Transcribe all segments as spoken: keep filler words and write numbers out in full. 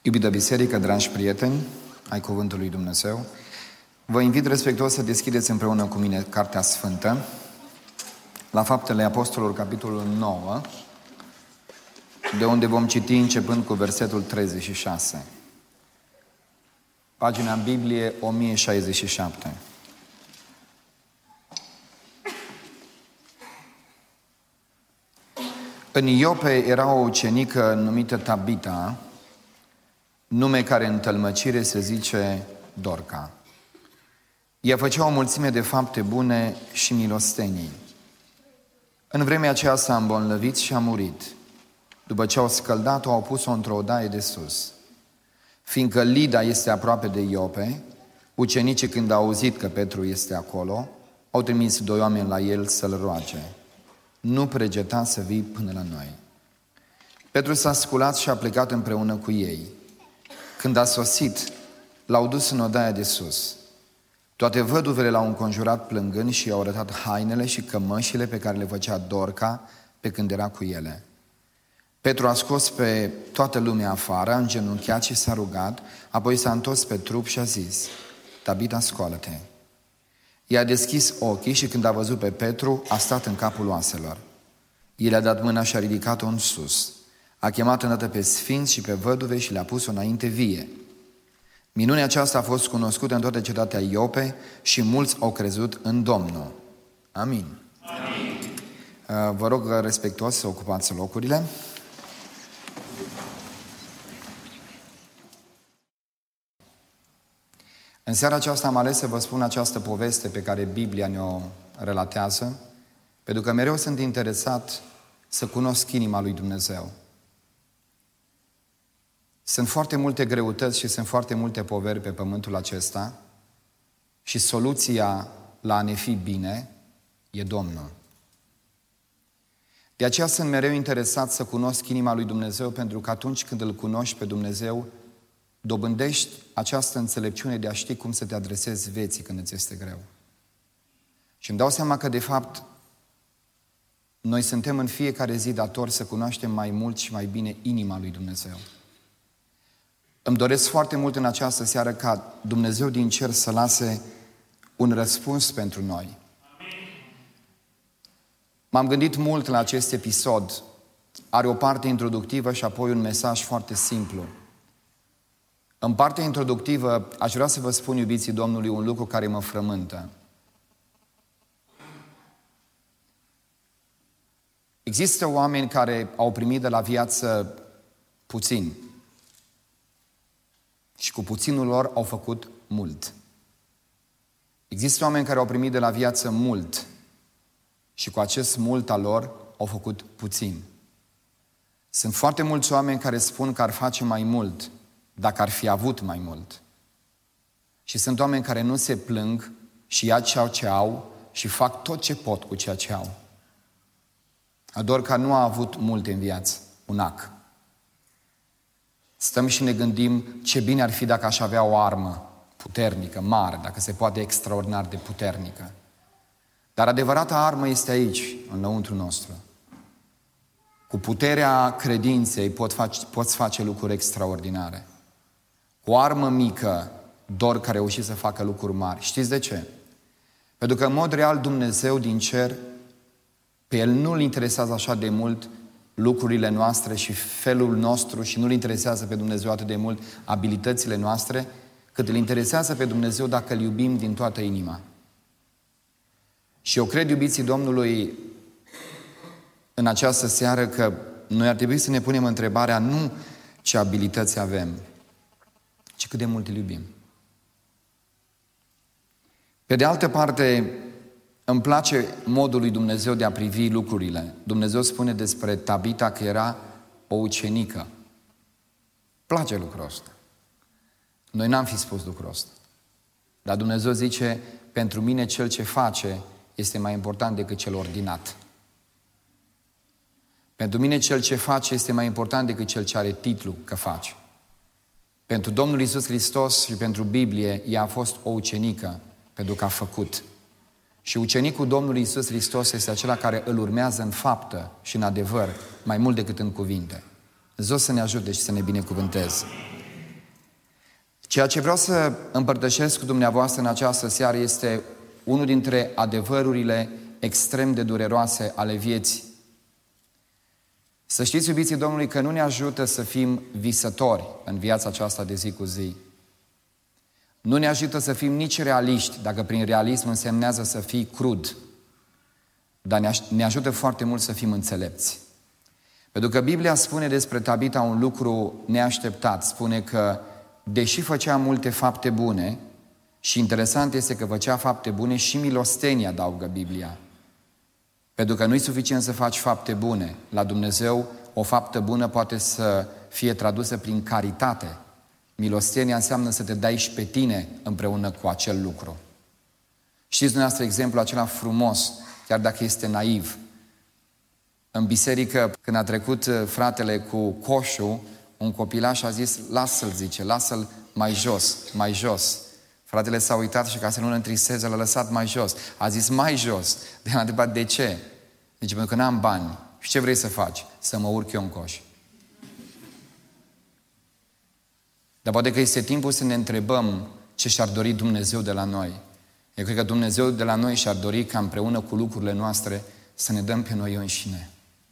Iubită biserică, dragi prieteni ai Cuvântului lui Dumnezeu, vă invit respectuos să deschideți împreună cu mine Cartea Sfântă, la Faptele Apostolilor, capitolul nouă, de unde vom citi începând cu versetul treizeci și șase. Pagina în Biblie o mie șaizeci și șapte. În Iope era o ucenică numită Tabita, nume care în tălmăcire se zice Dorca. Ea făcea o mulțime de fapte bune și milostenii. În vremea aceea s-a îmbolnăvit și a murit. După ce au scăldat-o, au pus-o într-o odaie de sus. Fiindcă Lida este aproape de Iope, ucenicii, când au auzit că Petru este acolo, au trimis doi oameni la el să-l roage: nu pregeta să vii până la noi. Petru s-a sculat și a plecat împreună cu ei. Când a sosit, l-au dus în odaia de sus. Toate văduvele l-au înconjurat plângând și i-au arătat hainele și cămășile pe care le făcea Dorca pe când era cu ele. Petru a scos pe toată lumea afară, a îngenunchiat și s-a rugat, apoi s-a întors pe trup și a zis: Tabita, scoală-te. I-a deschis ochii și când a văzut pe Petru, a stat în capul oaselor. El a dat mâna și a ridicat-o în sus. A chemat îndată pe sfinți și pe văduve și le-a pus-o înainte vie. Minunea aceasta a fost cunoscută în toată cetatea Iope și mulți au crezut în Domnul. Amin. Amin. Vă rog respectuos să ocupați locurile. În seara aceasta am ales să vă spun această poveste pe care Biblia ne-o relatează, pentru că mereu sunt interesat să cunosc inima lui Dumnezeu. Sunt foarte multe greutăți și sunt foarte multe poveri pe pământul acesta și soluția la a ne fi bine e Domnul. De aceea sunt mereu interesat să cunosc inima lui Dumnezeu, pentru că atunci când îl cunoști pe Dumnezeu, dobândești această înțelepciune de a ști cum să te adresezi vieții când îți este greu. Și îmi dau seama că, de fapt, noi suntem în fiecare zi datori să cunoaștem mai mult și mai bine inima lui Dumnezeu. Îmi doresc foarte mult în această seară ca Dumnezeu din cer să lase un răspuns pentru noi. M-am gândit mult la acest episod. Are o parte introductivă și apoi un mesaj foarte simplu. În partea introductivă aș vrea să vă spun, iubiții Domnului, un lucru care mă frământă. Există oameni care au primit de la viață puțin și cu puținul lor au făcut mult. Există oameni care au primit de la viață mult și cu acest mult al lor au făcut puțin. Sunt foarte mulți oameni care spun că ar face mai mult dacă ar fi avut mai mult. Și sunt oameni care nu se plâng și ia ceea ce au și fac tot ce pot cu ceea ce au. Dorca nu a avut multe în viață, un ac. Stăm și ne gândim ce bine ar fi dacă aș avea o armă puternică, mare, dacă se poate extraordinar de puternică. Dar adevărata armă este aici, înăuntru nostru. Cu puterea credinței pot face, poți face lucruri extraordinare. Cu o armă mică, Dorca a reușit să facă lucruri mari. Știți de ce? Pentru că, în mod real, Dumnezeu din cer, pe El nu-L interesează așa de mult lucrurile noastre și felul nostru și nu-L interesează pe Dumnezeu atât de mult abilitățile noastre, cât îl interesează pe Dumnezeu dacă îl iubim din toată inima. Și eu cred, iubiții Domnului, în această seară că noi ar trebui să ne punem întrebarea nu ce abilități avem, ci cât de mult îl iubim. Pe de altă parte, îmi place modul lui Dumnezeu de a privi lucrurile. Dumnezeu spune despre Tabita că era o ucenică. Place lucrul ăsta. Noi n-am fi spus lucrul ăsta. Dar Dumnezeu zice: pentru mine cel ce face este mai important decât cel ordinat. Pentru mine cel ce face este mai important decât cel ce are titlu că face. Pentru Domnul Iisus Hristos și pentru Biblie, ea a fost o ucenică pentru că a făcut. Și ucenicul Domnului Iisus Hristos este acela care îl urmează în faptă și în adevăr, mai mult decât în cuvinte. Dumnezeu să ne ajute și să ne binecuvânteze. Ceea ce vreau să împărtășesc cu dumneavoastră în această seară este unul dintre adevărurile extrem de dureroase ale vieții. Să știți, iubiții Domnului, că nu ne ajută să fim visători în viața aceasta de zi cu zi. Nu ne ajută să fim nici realiști, dacă prin realism însemnează să fii crud. Dar ne ajută foarte mult să fim înțelepți. Pentru că Biblia spune despre Tabita un lucru neașteptat. Spune că, deși făcea multe fapte bune, și interesant este că făcea fapte bune și milostenie, adaugă Biblia. Pentru că nu e suficient să faci fapte bune. La Dumnezeu, o faptă bună poate să fie tradusă prin caritate. Milostenia înseamnă să te dai și pe tine împreună cu acel lucru. Știți dumneavoastră exemplul acela frumos, chiar dacă este naiv. În biserică, când a trecut fratele cu coșul, un copilaș a zis, lasă-l, zice, lasă-l mai jos, mai jos. Fratele s-a uitat și ca să nu-l întristeze, l-a lăsat mai jos. A zis, mai jos. De a întrebat, de ce? Zice, pentru că n-am bani. Și ce vrei să faci? Să mă urc eu în coș. Dar poate că este timpul să ne întrebăm ce și-ar dori Dumnezeu de la noi. Eu cred că Dumnezeu de la noi și-ar dori ca împreună cu lucrurile noastre să ne dăm pe noi înșine.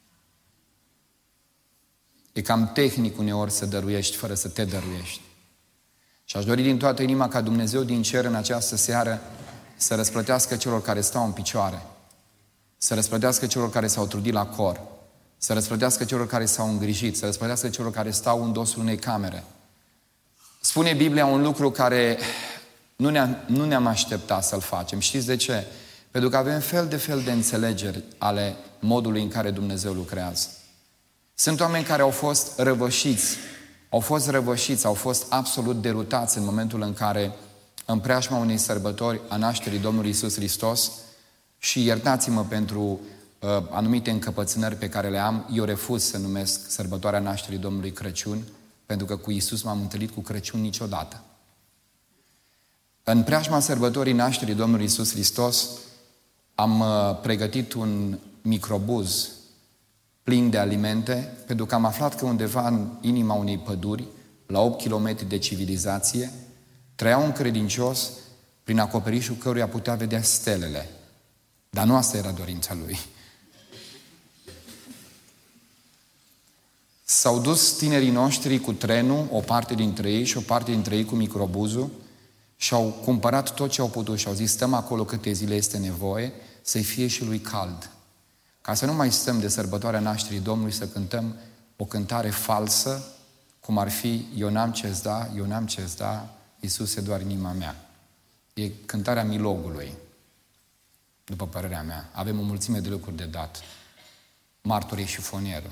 E cam tehnic uneori să dăruiești fără să te dăruiești. Și aș dori din toată inima ca Dumnezeu din cer în această seară să răsplătească celor care stau în picioare, să răsplătească celor care s-au trudit la cor, să răsplătească celor care s-au îngrijit, să răsplătească celor care stau în dosul unei camere. Spune Biblia un lucru care nu, ne nu ne-am așteptat să-l facem. Știți de ce? Pentru că avem fel de fel de înțelegeri ale modului în care Dumnezeu lucrează. Sunt oameni care au fost răvășiți, au fost răvășiți, au fost absolut derutați în momentul în care, în preajma unei sărbători a nașterii Domnului Iisus Hristos, și iertați-mă pentru uh, anumite încăpățânări pe care le am, eu refuz să numesc sărbătoarea nașterii Domnului Crăciun, pentru că cu Iisus m-am întâlnit cu Crăciun niciodată. În preajma sărbătorii nașterii Domnului Iisus Hristos am uh, pregătit un microbuz plin de alimente, pentru că am aflat că undeva în inima unei păduri, la opt kilometri de civilizație, trăia un credincios prin acoperișul căruia putea vedea stelele. Dar nu asta era dorința lui. S-au dus tinerii noștri cu trenul, o parte dintre ei și o parte dintre ei cu microbuzul, și au cumpărat tot ce au putut și au zis, stăm acolo câte zile este nevoie, să-i fie și lui cald. Ca să nu mai stăm de sărbătoarea nașterii Domnului să cântăm o cântare falsă, cum ar fi, eu n-am ce-ți da, eu n-am ce-ți da, Iisuse, doar inima mea. E cântarea milogului, după părerea mea. Avem o mulțime de lucruri de dat. Martorii și fonierul.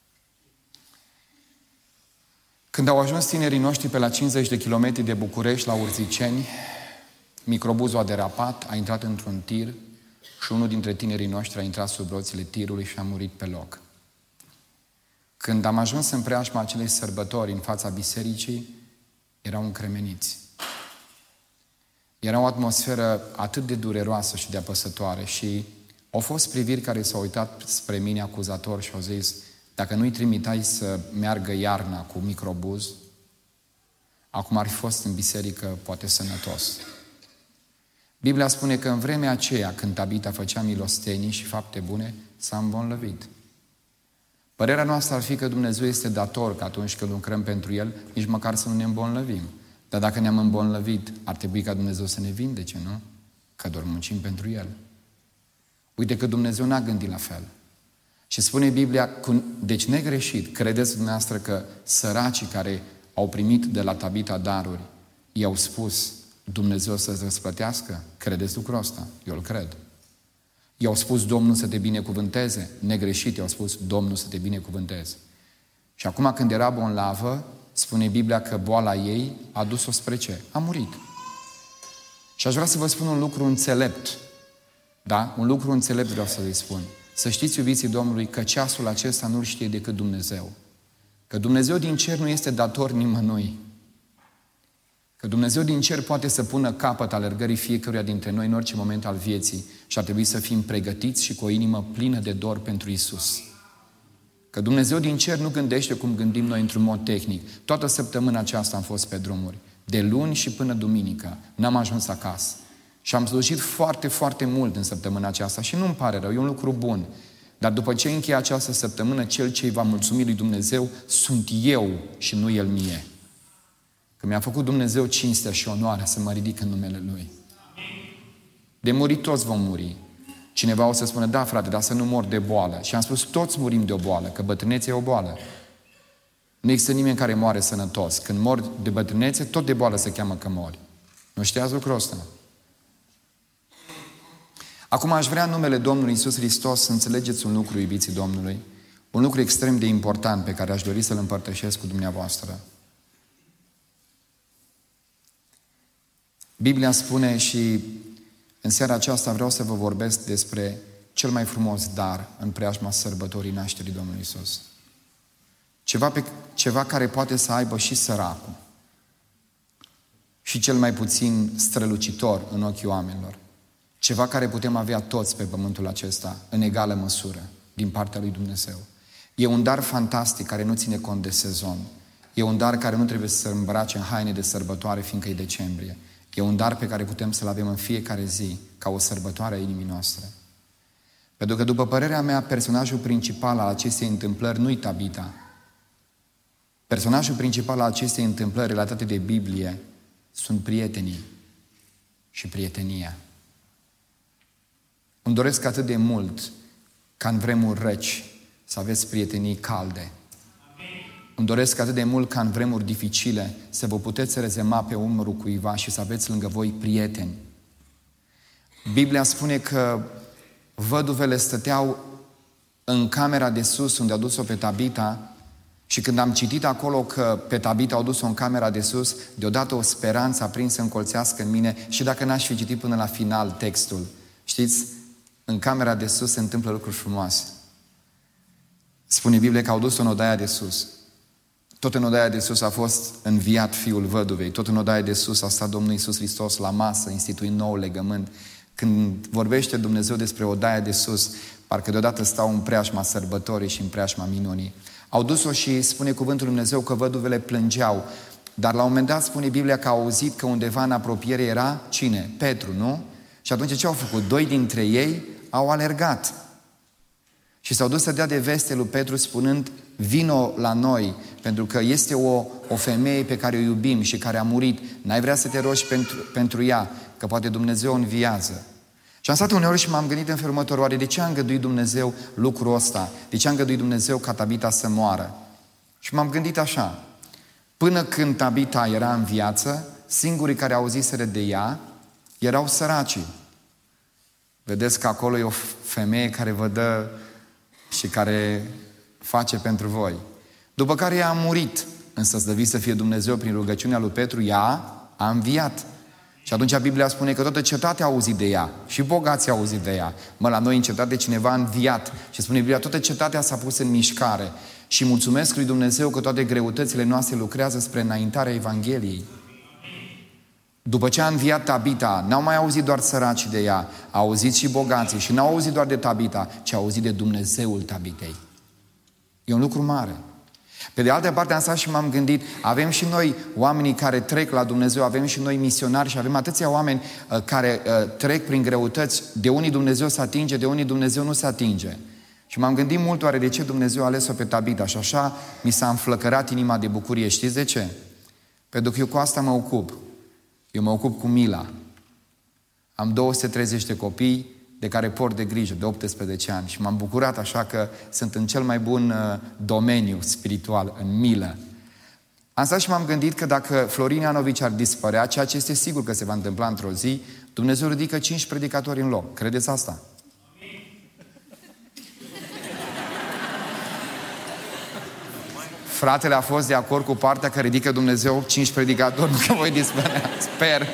Când au ajuns tinerii noștri pe la cincizeci de kilometri de București, la Urziceni, microbuzul a derapat, a intrat într-un tir și unul dintre tinerii noștri a intrat sub roțile tirului și a murit pe loc. Când am ajuns în preajma acelei sărbători în fața bisericii, erau încremeniți. Era o atmosferă atât de dureroasă și de apăsătoare și au fost priviri care s-au uitat spre mine acuzator și au zis, dacă nu-i trimitai să meargă iarna cu microbuz, acum ar fi fost în biserică poate sănătos. Biblia spune că în vremea aceea, când Tabita făcea milostenii și fapte bune, s-a îmbolnăvit. Părerea noastră ar fi că Dumnezeu este dator că atunci când lucrăm pentru El, nici măcar să nu ne îmbolnăvim. Dar dacă ne-am îmbolnăvit, ar trebui ca Dumnezeu să ne vindece, nu? Că doar muncim pentru El. Uite că Dumnezeu n-a gândit la fel. Și spune Biblia, deci negreșit, credeți dumneavoastră că săracii care au primit de la Tabita daruri, i-au spus Dumnezeu să-ți răsplătească? Credeți lucrul ăsta? Eu îl cred. I-au spus Domnul să te binecuvânteze? Negreșit, i-au spus Domnul să te binecuvânteze. Și acum când era bolnavă, spune Biblia că boala ei a dus-o spre ce? A murit. Și aș vrea să vă spun un lucru înțelept. Da? Un lucru înțelept vreau să vă spun. Să știți, iubiții Domnului, că ceasul acesta nu-l știe decât Dumnezeu. Că Dumnezeu din cer nu este dator nimănui. Că Dumnezeu din cer poate să pună capăt alergării fiecăruia dintre noi în orice moment al vieții și ar trebui să fim pregătiți și cu o inimă plină de dor pentru Iisus. Că Dumnezeu din cer nu gândește cum gândim noi într-un mod tehnic. Toată săptămâna aceasta am fost pe drumuri. De luni și până duminică n-am ajuns acasă. Și am slujit foarte, foarte mult în săptămâna aceasta și nu-mi pare rău, e un lucru bun. Dar după ce încheie această săptămână, cel ce îi va mulțumi lui Dumnezeu sunt eu și nu el mie. Că mi-a făcut Dumnezeu cinstea și onoarea să mă ridic în numele Lui. De murit toți vom muri. Cineva o să spună, da frate, dar să nu mor de boală. Și am spus, toți murim de o boală, că bătrânețea e o boală. Nu există nimeni care moare sănătos. Când mor de bătrânețe, tot de boală se cheamă că mori. Nu știați lucrul ăsta? Acum aș vrea în numele Domnului Iisus Hristos să înțelegeți un lucru, iubiții Domnului, un lucru extrem de important pe care aș dori să-l împărtășesc cu dumneavoastră. Biblia spune și în seara aceasta vreau să vă vorbesc despre cel mai frumos dar în preajma sărbătorii nașterii Domnului Iisus. Ceva, pe, ceva care poate să aibă și săracul și cel mai puțin strălucitor în ochii oamenilor. Ceva care putem avea toți pe pământul acesta, în egală măsură, din partea lui Dumnezeu. E un dar fantastic care nu ține cont de sezon. E un dar care nu trebuie să se îmbrace în haine de sărbătoare, fiindcă e decembrie. E un dar pe care putem să-l avem în fiecare zi, ca o sărbătoare a inimii noastre. Pentru că, după părerea mea, personajul principal al acestei întâmplări nu-i Tabita. Personajul principal al acestei întâmplări relatate de Biblie sunt prietenii și prietenia. Îmi doresc atât de mult ca în vremuri reci să aveți prietenii calde. Îmi doresc atât de mult ca în vremuri dificile să vă puteți rezema pe umărul cuiva și să aveți lângă voi prieteni. Biblia spune că văduvele stăteau în camera de sus unde au dus-o pe Tabita și când am citit acolo că pe Tabita au dus-o în camera de sus, deodată o speranță a prins să încolțească în mine și dacă n-aș fi citit până la final textul, știți, în camera de sus se întâmplă lucruri frumoase. Spune Biblia că au dus-o în odaia de sus. Tot în odaia de sus a fost înviat fiul văduvei. Tot în odaia de sus a stat Domnul Iisus Hristos la masă, instituind nou legământ. Când vorbește Dumnezeu despre odaia de sus, parcă deodată stau în preajma sărbătorii și în preajma minunii. Au dus-o și spune cuvântul Lui Dumnezeu că văduvele plângeau. Dar la un moment dat spune Biblia că au auzit că undeva în apropiere era cine? Petru, nu? Și atunci ce au făcut? Doi dintre ei au alergat. Și s-au dus să dea de veste lui Petru spunând, vino la noi, pentru că este o, o femeie pe care o iubim și care a murit. N-ai vrea să te rogi pentru, pentru ea, că poate Dumnezeu o înviază. Și am stat uneori și m-am gândit în felul următor, oare de ce a îngăduit Dumnezeu lucrul ăsta? De ce a îngăduit Dumnezeu ca Tabita să moară? Și m-am gândit așa, până când Tabita era în viață, singurii care auziseră de ea erau săracii. Vedeți că acolo e o femeie care vă dă și care face pentru voi. După care ea a murit, însă slăvit să fie Dumnezeu prin rugăciunea lui Petru, ea a înviat. Și atunci Biblia spune că toată cetatea a auzit de ea și bogații au auzit de ea. Mă, la noi în cetate cineva a înviat și spune Biblia, toată cetatea s-a pus în mișcare și mulțumesc lui Dumnezeu că toate greutățile noastre lucrează spre înaintarea Evangheliei. După ce a înviat Tabita, n-au mai auzit doar săracii de ea, au auzit și bogații și n-au auzit doar de Tabita, ci au auzit de Dumnezeul Tabitei. E un lucru mare. Pe de altă parte am stat și m-am gândit, avem și noi oamenii care trec la Dumnezeu, avem și noi misionari și avem atâția oameni uh, care uh, trec prin greutăți, de unii Dumnezeu se atinge, de unii Dumnezeu nu se atinge. Și m-am gândit mult oare de ce Dumnezeu a ales-o pe Tabita și așa mi s-a înflăcărat inima de bucurie. Știți de ce? Pentru că eu cu asta mă ocup. Eu mă ocup cu mila. Am două sute treizeci de copii de care port de grijă, de optsprezece ani. Și m-am bucurat așa că sunt în cel mai bun uh, domeniu spiritual, în milă. Am stat și m-am gândit că dacă Florin Ianovici ar dispărea, ceea ce este sigur că se va întâmpla într-o zi, Dumnezeu ridică cinci predicatori în loc. Credeți asta? Fratele a fost de acord cu partea că ridică Dumnezeu cinci predicatori, nu că voi dispărea. Sper.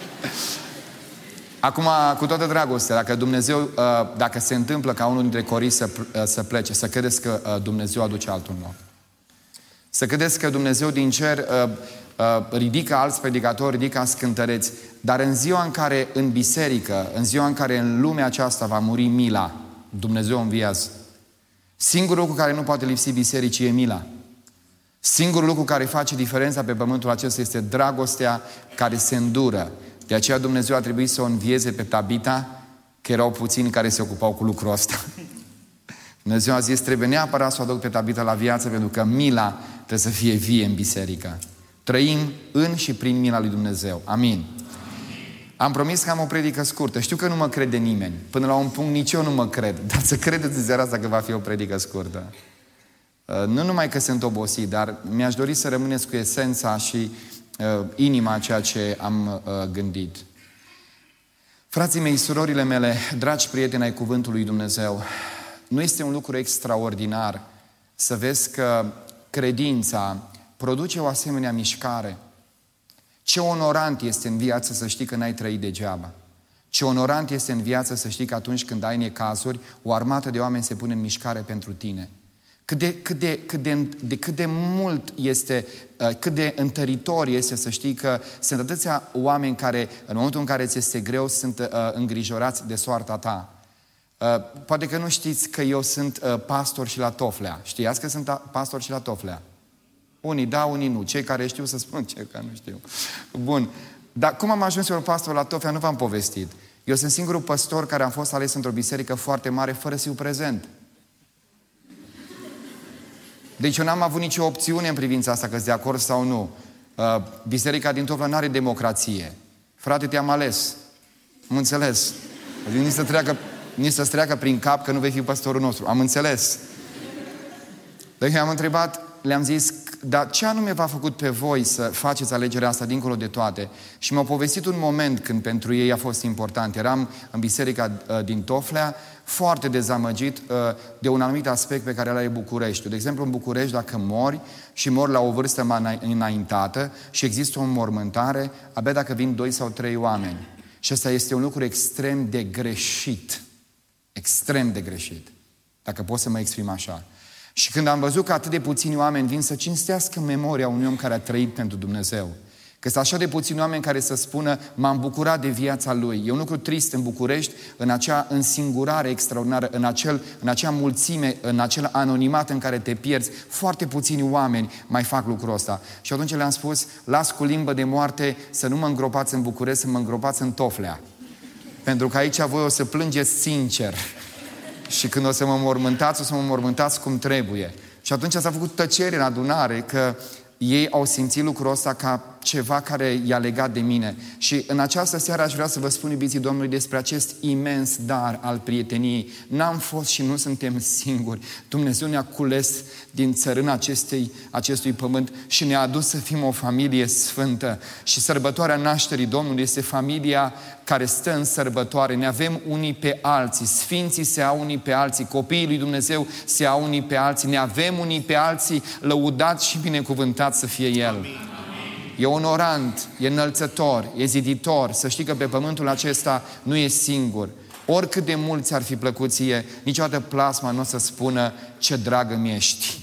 Acum, cu toată dragostea, dacă Dumnezeu, dacă se întâmplă ca unul dintre corii să, să plece, să credeți că Dumnezeu aduce altul nou. Să credeți că Dumnezeu din cer ridică alți predicatori, ridică alți cântăreți, dar în ziua în care în biserică, în ziua în care în lumea aceasta va muri mila, Dumnezeu înviază. Singurul lucru care nu poate lipsi bisericii e mila. Singurul lucru care face diferența pe pământul acesta este dragostea care se îndură. De aceea Dumnezeu a trebuit să o învieze pe Tabita, că erau puțini care se ocupau cu lucrul ăsta. Dumnezeu a zis, trebuie neapărat să o aduc pe Tabita la viață, pentru că mila trebuie să fie vie în biserică. Trăim în și prin mila lui Dumnezeu. Amin. Am promis că am o predică scurtă. Știu că nu mă crede nimeni. Până la un punct nici eu nu mă cred. Dar să credeți în seara asta că va fi o predică scurtă. Nu numai că sunt obosit, dar mi-aș dori să rămâneți cu esența și uh, inima a ceea ce am uh, gândit. Frații mei, surorile mele, dragi prieteni ai Cuvântului Dumnezeu, nu este un lucru extraordinar să vezi că credința produce o asemenea mișcare? Ce onorant este în viață să știi că n-ai trăit degeaba. Ce onorant este în viață să știi că atunci când ai necazuri, o armată de oameni se pune în mișcare pentru tine. Cât de, cât de, cât de, de, cât de mult este, cât de întăritor este să știi că sunt atâția oameni care, în momentul în care ți este greu, sunt uh, îngrijorați de soarta ta. Uh, poate că nu știți că eu sunt uh, pastor și la Toflea. Știați că sunt pastor și la Toflea? Unii da, unii nu. Cei care știu să spun, cei care nu știu. Bun. Dar cum am ajuns eu pastor la Toflea, nu v-am povestit. Eu sunt singurul pastor care am fost ales într-o biserică foarte mare fără să fiu prezent. Deci eu n-am avut nicio opțiune în privința asta, că-s de acord sau nu. Uh, biserica din Toflea n-are democrație. Frate, te-am ales. Am înțeles. Adică nici să treacă, nici să-ți treacă prin cap că nu vei fi păstorul nostru. Am înțeles. Deci am întrebat, le-am zis, dar ce anume v-a făcut pe voi să faceți alegerea asta dincolo de toate? Și mi-au povestit un moment când pentru ei a fost important. Eram în biserica uh, din Toflea, foarte dezamăgit uh, de un anumit aspect pe care îl are Bucureștiul. De exemplu, în București, dacă mori și mori la o vârstă mai înaintată și există o înmormântare, abia dacă vin doi sau trei oameni. Și ăsta este un lucru extrem de greșit. Extrem de greșit. Dacă pot să mă exprim așa. Și când am văzut că atât de puțini oameni vin să cinstească memoria unui om care a trăit pentru Dumnezeu, că sunt așa de puțini oameni care să spună, m-am bucurat de viața lui. E un lucru trist în București, în acea însingurare extraordinară, în, acel, în acea mulțime, în acel anonimat în care te pierzi. Foarte puțini oameni mai fac lucrul ăsta. Și atunci le-am spus, las cu limbă de moarte să nu mă îngropați în București, să mă îngropați în Toflea. Pentru că aici voi o să plângeți sincer. Și când o să mă mormântați, o să mă mormântați cum trebuie. Și atunci s-a făcut tăcere în adunare că ei au simțit lucrul ăsta ca ceva care i-a legat de mine. Și în această seară aș vrea să vă spun, iubiții Domnului, despre acest imens dar al prieteniei. N-am fost și nu suntem singuri. Dumnezeu ne-a cules din țărâna acestei, acestui pământ și ne-a adus să fim o familie sfântă. Și sărbătoarea nașterii Domnului este familia care stă în sărbătoare. Ne avem unii pe alții. Sfinții se au unii pe alții. Copiii lui Dumnezeu se au unii pe alții. Ne avem unii pe alții. Lăudați și binecuvântat să fie El. Amin. E onorant, e înălțător, e ziditor să știi că pe pământul acesta nu e singur. Oricât de mulți ar fi plăcut ție, niciodată plasma nu o să spună ce dragă mi-ești.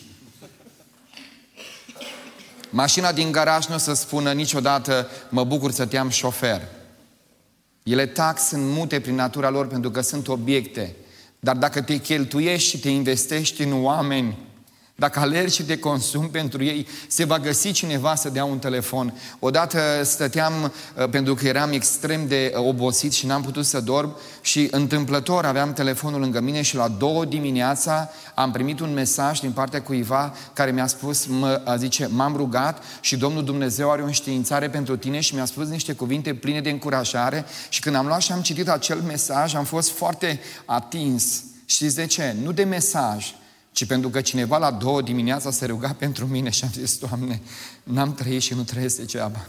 Mașina din garaj nu o să spună niciodată mă bucur să te am șofer. Ele tac, sunt mute prin natura lor pentru că sunt obiecte. Dar dacă te cheltuiești și te investești în oameni, dacă alergi și te consumi pentru ei, se va găsi cineva să dea un telefon. Odată stăteam, pentru că eram extrem de obosit și n-am putut să dorm, și întâmplător aveam telefonul lângă mine și la două dimineața am primit un mesaj din partea cuiva care mi-a spus, mă, zice, m-am rugat și Domnul Dumnezeu are o înștiințare pentru tine și mi-a spus niște cuvinte pline de încurajare. Și când am luat și am citit acel mesaj, am fost foarte atins. Știți de ce? Nu de mesaj, ci pentru că cineva la două dimineața se ruga pentru mine și am zis, Doamne, n-am trăit și nu trăiesc degeaba.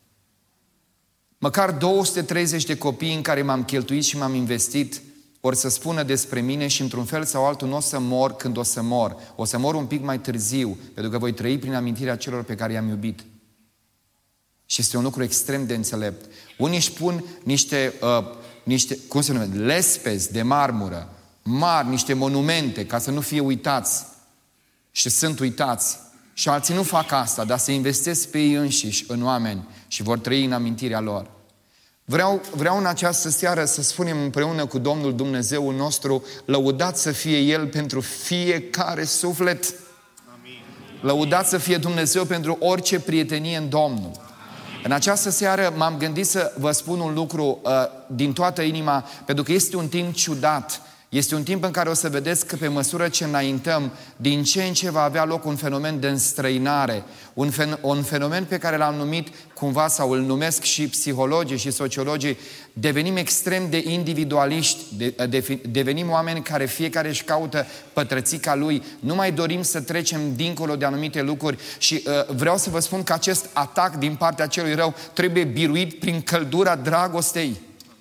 Măcar două sute treizeci de copii în care m-am cheltuit și m-am investit ori să spună despre mine și într-un fel sau altul nu o să mor când o să mor. O să mor un pic mai târziu, pentru că voi trăi prin amintirea celor pe care i-am iubit. Și este un lucru extrem de înțelept. Unii își pun niște, uh, niște cum se numește, lespezi de marmură, mari, niște monumente, ca să nu fie uitați. Și sunt uitați. Și alții nu fac asta, dar se investesc pe ei înșiși în oameni și vor trăi în amintirea lor. Vreau, vreau în această seară să spunem împreună cu Domnul Dumnezeul nostru, lăudat să fie El pentru fiecare suflet. Amin. Lăudat să fie Dumnezeu pentru orice prietenie în Domnul. În această seară m-am gândit să vă spun un lucru uh, din toată inima, pentru că este un timp ciudat. Este un timp în care o să vedeți că pe măsură ce înaintăm, din ce în ce va avea loc un fenomen de înstrăinare, un, fen- un fenomen pe care l-am numit cumva, sau îl numesc și psihologii și sociologii, devenim extrem de individualiști, de, de, devenim oameni care fiecare își caută pătrățica lui, nu mai dorim să trecem dincolo de anumite lucruri și uh, vreau să vă spun că acest atac din partea celui rău trebuie biruit prin căldura dragostei.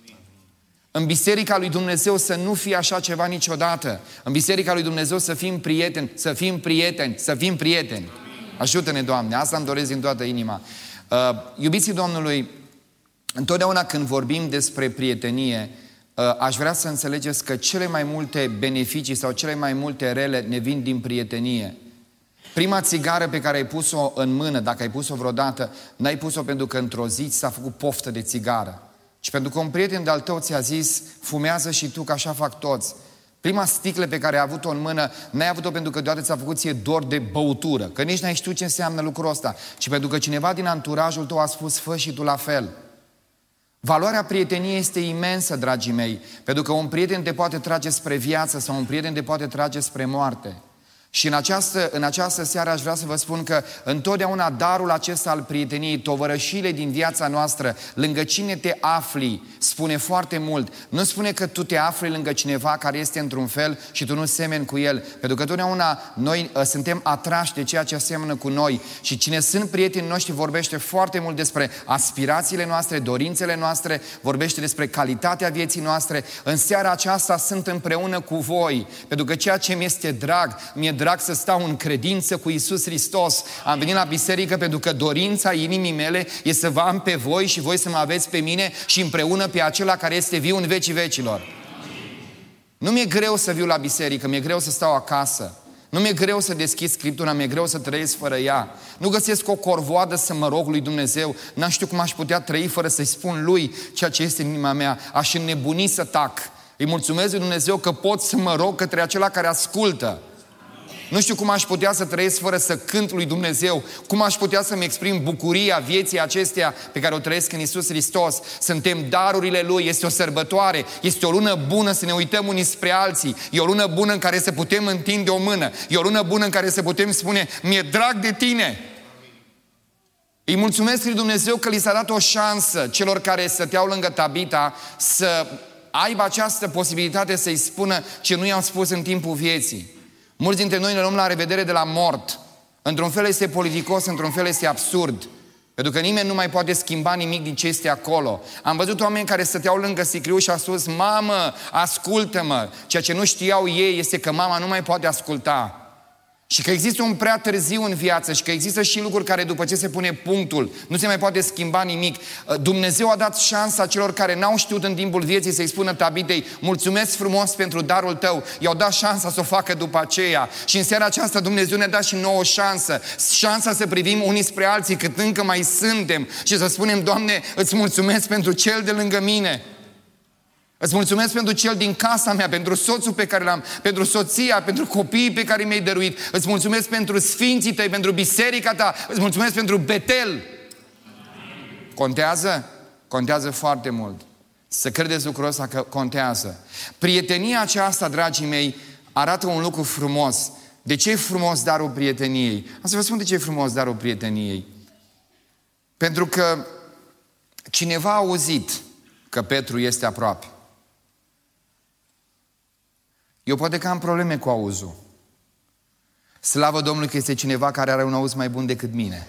În Biserica lui Dumnezeu să nu fie așa ceva niciodată. În Biserica lui Dumnezeu să fim prieteni, să fim prieteni, să fim prieteni. Ajută-ne, Doamne, asta îmi doresc din toată inima. Uh, iubiții Domnului, întotdeauna când vorbim despre prietenie, uh, aș vrea să înțelegeți că cele mai multe beneficii sau cele mai multe rele ne vin din prietenie. Prima țigară pe care ai pus-o în mână, dacă ai pus-o vreodată, n-ai pus-o pentru că într-o zi ți s-a făcut poftă de țigară. Și pentru că un prieten de-al tău ți-a zis, fumează și tu, că așa fac toți. Prima sticlă pe care ai avut-o în mână, n-ai avut-o pentru că deodată ți-a făcut ție dor de băutură, că nici n-ai știut ce înseamnă lucrul ăsta, ci pentru că cineva din anturajul tău a spus, fă și tu la fel. Valoarea prieteniei este imensă, dragii mei, pentru că un prieten te poate trage spre viață sau un prieten te poate trage spre moarte. Și în această, în această seară aș vrea să vă spun că întotdeauna darul acesta al prieteniei, tovărășile din viața noastră, lângă cine te afli, spune foarte mult. Nu spune că tu te afli lângă cineva care este într-un fel și tu nu semeni cu el. Pentru că totdeauna noi uh, suntem atrași de ceea ce asemănă cu noi. Și cine sunt prietenii noștri vorbește foarte mult despre aspirațiile noastre, dorințele noastre, vorbește despre calitatea vieții noastre. În seara aceasta sunt împreună cu voi, pentru că ceea ce mi este drag, mi-e drag să stau în credință cu Iisus Hristos. Am venit la biserică pentru că dorința inimii mele e să vă am pe voi și voi să mă aveți pe mine și împreună pe acela care este viu în vecii vecilor. Nu mi-e greu să viu la biserică, mi-e greu să stau acasă. Nu mi-e greu să deschid Scriptura, mi-e greu să trăiesc fără ea. Nu găsesc o corvoadă să mă rog lui Dumnezeu. N-am știu cum aș putea trăi fără să-i spun lui ceea ce este în inima mea. Aș înnebuni să tac. Îi mulțumesc lui Dumnezeu că pot să mă rog către acela care ascultă. Nu știu cum aș putea să trăiesc fără să cânt lui Dumnezeu, cum aș putea să-mi exprim bucuria vieții acesteia pe care o trăiesc în Iisus Hristos. Suntem darurile Lui, este o sărbătoare, este o lună bună să ne uităm unii spre alții, e o lună bună în care să putem întinde o mână, e o lună bună în care să putem spune, mi-e drag de tine. Îi mulțumesc lui Dumnezeu că li s-a dat o șansă celor care stăteau lângă Tabita să aibă această posibilitate să-i spună ce nu i-am spus în timpul vieții. Mulți dintre noi ne luăm la revedere de la mort. Într-un fel este politicos, într-un fel este absurd. Pentru că nimeni nu mai poate schimba nimic din ce este acolo. Am văzut oameni care stăteau lângă sicriu și au spus, mamă, ascultă-mă. Ceea ce nu știau ei este că mama nu mai poate asculta. Și că există un prea târziu în viață și că există și lucruri care după ce se pune punctul, nu se mai poate schimba nimic. Dumnezeu a dat șansa celor care n-au știut în timpul vieții să-i spună Tabitei, mulțumesc frumos pentru darul tău. I-au dat șansa să o facă după aceea. Și în seara aceasta Dumnezeu ne-a dat și nouă șansă. Șansa să privim unii spre alții cât încă mai suntem și să spunem, Doamne, îți mulțumesc pentru cel de lângă mine. Îți mulțumesc pentru cel din casa mea, pentru soțul pe care l-am, pentru soția, pentru copiii pe care mi-ai dăruit. Îți mulțumesc pentru sfinții tăi, pentru biserica ta. Îți mulțumesc pentru Betel. Contează? Contează foarte mult. Să credeți lucrul ăsta că contează. Prietenia aceasta, dragii mei, arată un lucru frumos. De ce e frumos darul prieteniei? Am să vă spun de ce e frumos darul prieteniei. Pentru că cineva a auzit că Petru este aproape. Eu poate că am probleme cu auzul. Slavă Domnului că este cineva care are un auz mai bun decât mine.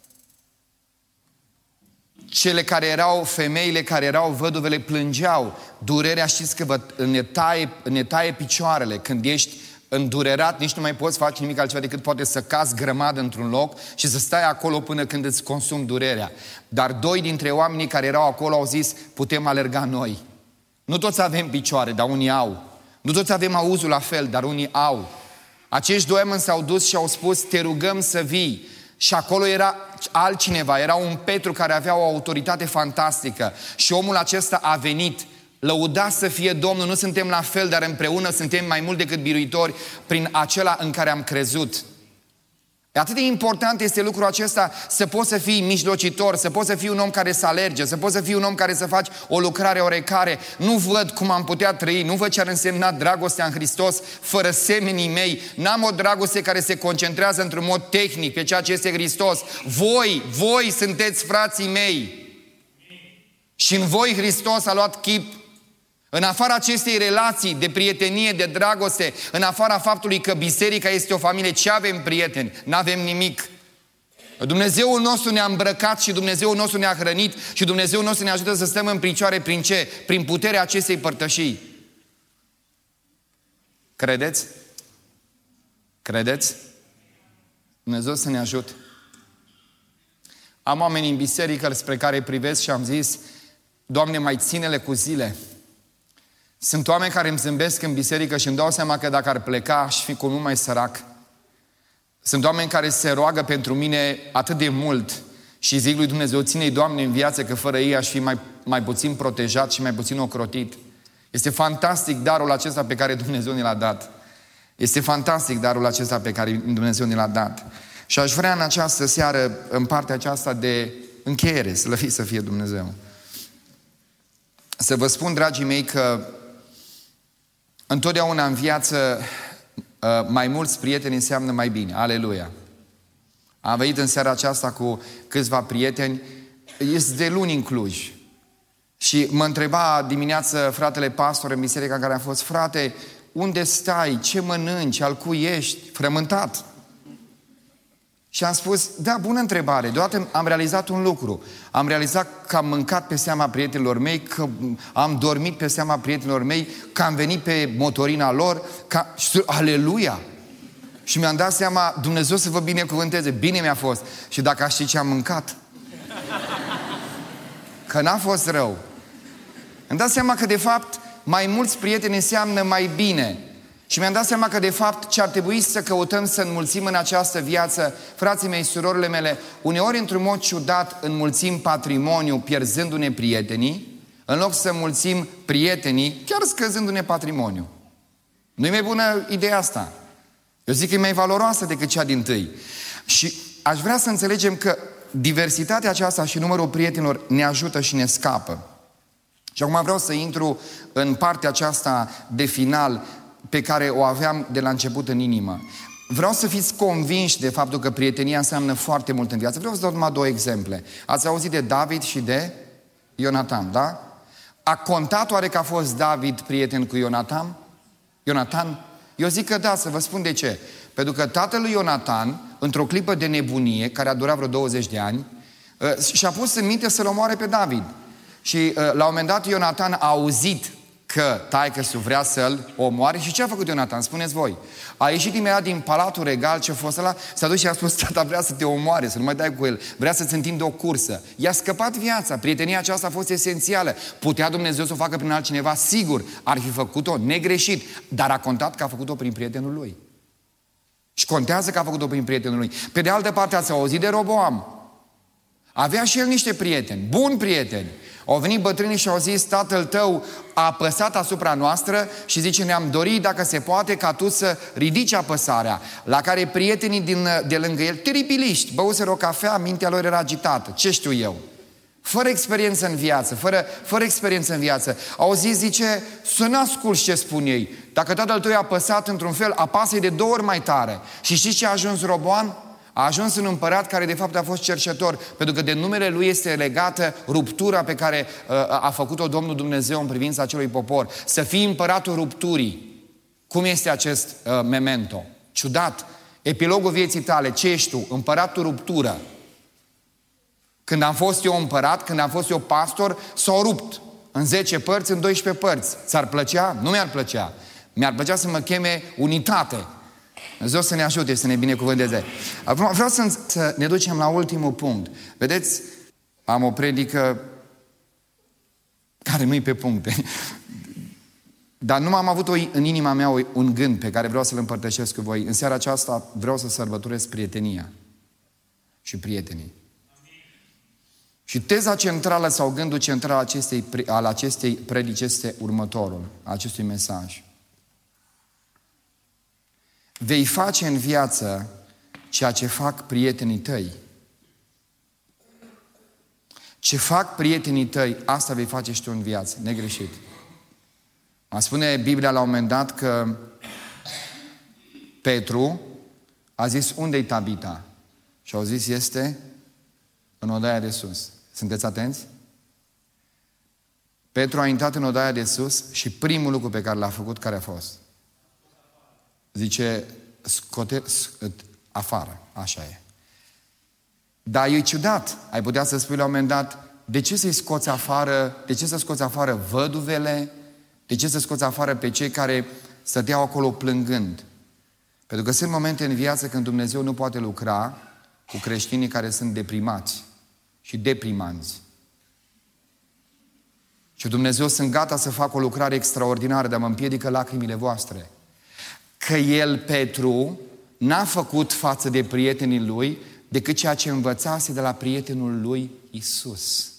Cele care erau, femeile care erau văduvele plângeau. Durerea, știți că vă, ne, taie, ne taie picioarele. Când ești îndurerat, nici nu mai poți face nimic altceva decât poate să cazi grămadă într-un loc și să stai acolo până când îți consumi durerea. Dar doi dintre oamenii care erau acolo au zis, putem alerga noi. Nu toți avem picioare, dar unii au. Nu toți avem auzul la fel, dar unii au. Acești doi oameni s-au dus și au spus, te rugăm să vii. Și acolo era altcineva, era un Petru care avea o autoritate fantastică. Și omul acesta a venit. Lăudat să fie Domnul, nu suntem la fel, dar împreună suntem mai mult decât biruitori prin acela în care am crezut. Atât de important este lucrul acesta, să poți să fii mijlocitor, să poți să fii un om care să alerge, să poți să fii un om care să faci o lucrare oarecare. Nu văd cum am putea trăi, nu văd ce ar însemna dragostea în Hristos fără semenii mei. N-am o dragoste care se concentrează într-un mod tehnic pe ceea ce este Hristos. Voi, voi sunteți frații mei. Și în voi Hristos a luat chip. În afara acestei relații de prietenie, de dragoste, în afara faptului că biserica este o familie, ce avem prieteni? N-avem nimic. Dumnezeul nostru ne-a îmbrăcat și Dumnezeul nostru ne-a hrănit și Dumnezeul nostru ne ajută să stăm în picioare prin ce? Prin puterea acestei părtășii. Credeți? Credeți? Dumnezeu să ne ajute. Am oameni în biserică spre care privesc și am zis: Doamne, mai ține-le cu zile. Sunt oameni care îmi zâmbesc în biserică și îmi dau seama că dacă ar pleca, aș fi cu mult mai sărac. Sunt oameni care se roagă pentru mine atât de mult și zic lui Dumnezeu: ține-i, Doamne, în viață, că fără ei aș fi mai, mai puțin protejat și mai puțin ocrotit. Este fantastic darul acesta pe care Dumnezeu ne l-a dat. Este fantastic darul acesta pe care Dumnezeu ne l-a dat. Și aș vrea în această seară, în partea aceasta de încheiere, slăvit să fie Dumnezeu, să vă spun, dragii mei, că întotdeauna în viață mai mulți prieteni înseamnă mai bine. Aleluia! Am venit în seara aceasta cu câțiva prieteni, este de luni în Cluj. Și mă întreba dimineață fratele pastor în biserica în care am fost: frate, unde stai? Ce mănânci? Al cui ești? Frământat. Și am spus: da, bună întrebare. Deodată am realizat un lucru. Am realizat că am mâncat pe seama prietenilor mei, că am dormit pe seama prietenilor mei, că am venit pe motorina lor, că... Aleluia! Și mi-am dat seama, Dumnezeu să vă binecuvânteze, bine mi-a fost. Și dacă aș ști ce am mâncat, că n-a fost rău. Îmi dat seama că de fapt mai mulți prieteni înseamnă mai bine. Și mi-am dat seama că de fapt ce ar trebui să căutăm să înmulțim în această viață, frații mei, surorile mele, uneori într-un mod ciudat înmulțim patrimoniu pierzându-ne prietenii, în loc să înmulțim prietenii chiar scăzându-ne patrimoniu. Nu-i mai bună ideea asta? Eu zic că e mai valoroasă decât cea dintâi. Și aș vrea să înțelegem că diversitatea aceasta și numărul prietenilor ne ajută și ne scapă. Și acum vreau să intru în partea aceasta de final pe care o aveam de la început în inimă. Vreau să fiți convinși de faptul că prietenia înseamnă foarte mult în viață. Vreau să dau numai două exemple. Ați auzit de David și de Ionatan, da? A contat oare că a fost David prieten cu Ionatan? Ionatan? Eu zic că da, să vă spun de ce. Pentru că tatăl lui Ionatan, într-o clipă de nebunie, care a durat vreo douăzeci de ani, și-a pus în minte să-l omoare pe David. Și la un moment dat Ionatan a auzit că taică-su vrea să-l omoare. Și ce a făcut Ionatan? Spuneți voi. A ieșit imediat din palatul regal ce a fost ăla, s-a dus și a spus: tata vrea să te omoare, să nu mai dai cu el, vrea să-ți întinde o cursă. I-a scăpat viața, prietenia aceasta a fost esențială. Putea Dumnezeu să o facă prin altcineva? Sigur, ar fi făcut-o negreșit, dar a contat că a făcut-o prin prietenul lui. Și contează că a făcut-o prin prietenul lui. Pe de altă parte, ați auzit de Roboam. Avea și el niște prieteni, buni prieteni. Au venit bătrânii și au zis: tatăl tău a apăsat asupra noastră și zice: ne-am dorit, dacă se poate, ca tu să ridici apăsarea. La care prietenii din, de lângă el, teribiliști, băuseră o cafea, mintea lor era agitată. Ce știu eu? Fără experiență în viață, fără, fără experiență în viață. Au zis, zice, să n-asculți ce spun ei. Dacă tatăl tău e apăsat într-un fel, apasă-i de două ori mai tare. Și știți ce a ajuns Roboam? A ajuns un împărat care de fapt a fost cerșetor, pentru că de numele lui este legată ruptura pe care uh, a făcut-o Domnul Dumnezeu în privința acelui popor. Să fii împăratul rupturii. Cum este acest uh, memento? Ciudat. Epilogul vieții tale, ce ești tu? Împăratul ruptură. Când am fost eu împărat, când am fost eu pastor, s-au rupt în zece părți, în doisprezece părți. Ți-ar plăcea? Nu mi-ar plăcea. Mi-ar plăcea să mă cheme unitate. Dumnezeu să ne ajute, să ne binecuvânteze. Vreau să, să ne ducem la ultimul punct. Vedeți, am o predică care nu-i pe puncte. Dar nu am avut în inima mea un gând pe care vreau să-l împărtășesc cu voi. În seara aceasta vreau să sărbătoresc prietenia și prietenii. Și teza centrală sau gândul central al acestei, al acestei predici este următorul, acestui mesaj. Vei face în viață ceea ce fac prietenii tăi. Ce fac prietenii tăi, asta vei face și tu în viață, negreșit. Mă spune Biblia la un moment dat că Petru a zis, unde-i Tabita? Și au zis, este în odaia de sus. Sunteți atenți? Petru a intrat în odaia de sus și primul lucru pe care l-a făcut, care a fost? Zice, scoate afară, așa e. Dar e ciudat. Ai putea să spui la un moment dat, de ce să-i scoți afară, de ce să scoți afară văduvele, de ce să scoți afară pe cei care stăteau acolo plângând? Pentru că sunt momente în viață când Dumnezeu nu poate lucra cu creștinii care sunt deprimați și deprimanți. Și Dumnezeu sunt gata să facă o lucrare extraordinară, dar mă împiedică lacrimile voastre. Că el, Petru, n-a făcut față de prietenii lui decât ceea ce învățase de la prietenul lui Iisus.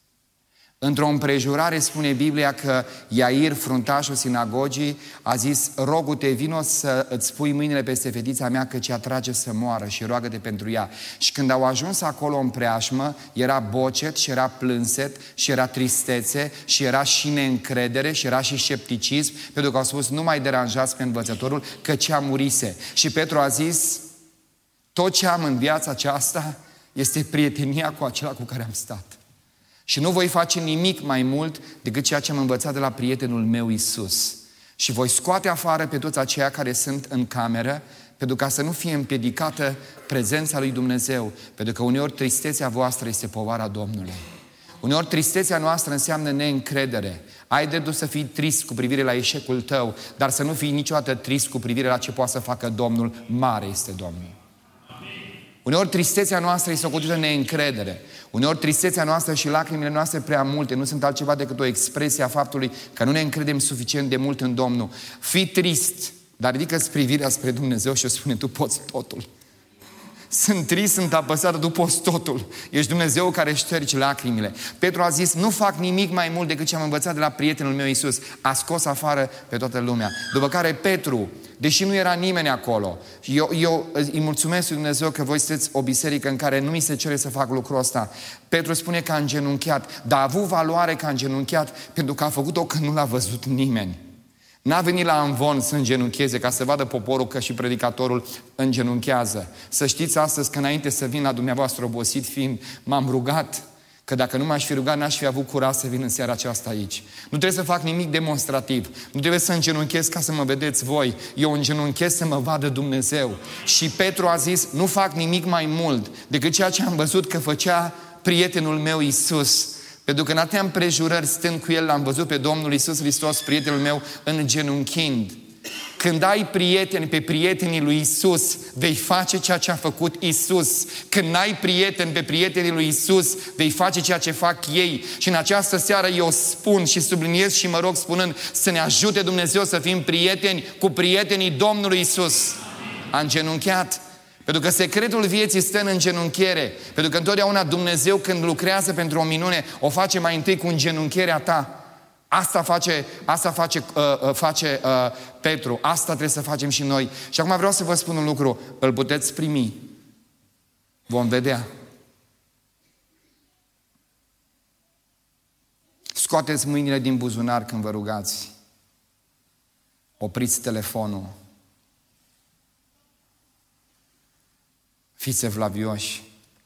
Într-o împrejurare spune Biblia că Iair, fruntașul sinagogii, a zis, rogu-te, vino să îți pui mâinile peste fetița mea că ce atrage să moară și roagă-te pentru ea. Și când au ajuns acolo în preajmă, era bocet și era plânset și era tristețe și era și neîncredere și era și scepticism, pentru că au spus, nu mai deranjați pe învățătorul că ce-a murise. Și Petru a zis, tot ce am în viața aceasta este prietenia cu acela cu care am stat. Și nu voi face nimic mai mult decât ceea ce am învățat de la prietenul meu Iisus. Și voi scoate afară pe toți aceia care sunt în cameră, pentru ca să nu fie împiedicată prezența lui Dumnezeu. Pentru că uneori tristețea voastră este povara Domnului. Uneori tristețea noastră înseamnă neîncredere. Ai dreptul să fii trist cu privire la eșecul tău, dar să nu fii niciodată trist cu privire la ce poate să facă Domnul. Mare este Domnul. Uneori tristețea noastră este socotită neîncredere. Uneori tristețea noastră și lacrimile noastre prea multe nu sunt altceva decât o expresie a faptului că nu ne încredem suficient de mult în Domnul. Fii trist, dar ridică-ți privirea spre Dumnezeu și o spune, tu poți totul. Sunt trist, sunt apăsat, tu poți totul. Ești Dumnezeu care ștergi lacrimile. Petru a zis, nu fac nimic mai mult decât ce am învățat de la prietenul meu Iisus. A scos afară pe toată lumea. După care Petru, deși nu era nimeni acolo, eu, eu îi mulțumesc lui Dumnezeu că voi sunteți o biserică în care nu mi se cere să fac lucrul ăsta. Petru spune că a îngenunchiat, dar a avut valoare că a îngenunchiat pentru că a făcut-o că nu l-a văzut nimeni. N-a venit la amvon să îngenuncheze ca să vadă poporul că și predicatorul îngenunchează. Să știți astăzi că înainte să vin la dumneavoastră obosit fiind, m-am rugat că dacă nu m-aș fi rugat, n-aș fi avut curaj să vin în seara aceasta aici. Nu trebuie să fac nimic demonstrativ. Nu trebuie să îngenunchez ca să mă vedeți voi. Eu îngenunchez să mă vadă Dumnezeu. Și Petru a zis, nu fac nimic mai mult decât ceea ce am văzut că făcea prietenul meu Iisus. Pentru că în atâtea împrejurări, stând cu el, l-am văzut pe Domnul Iisus Hristos, prietenul meu, îngenunchind. Când ai prieteni pe prietenii lui Iisus, vei face ceea ce a făcut Iisus. Când n-ai prieteni pe prietenii lui Iisus, vei face ceea ce fac ei. Și în această seară eu spun și subliniez și mă rog spunând să ne ajute Dumnezeu să fim prieteni cu prietenii Domnului Iisus. A îngenunchiat. Pentru că secretul vieții stă în îngenunchiere. Pentru că întotdeauna Dumnezeu când lucrează pentru o minune, o face mai întâi cu îngenunchierea ta. Asta face, asta face, uh, face uh, Petru. Asta trebuie să facem și noi. Și acum vreau să vă spun un lucru. Îl puteți primi. Vom vedea. Scoateți mâinile din buzunar când vă rugați. Opriți telefonul. Fiți evlavioși.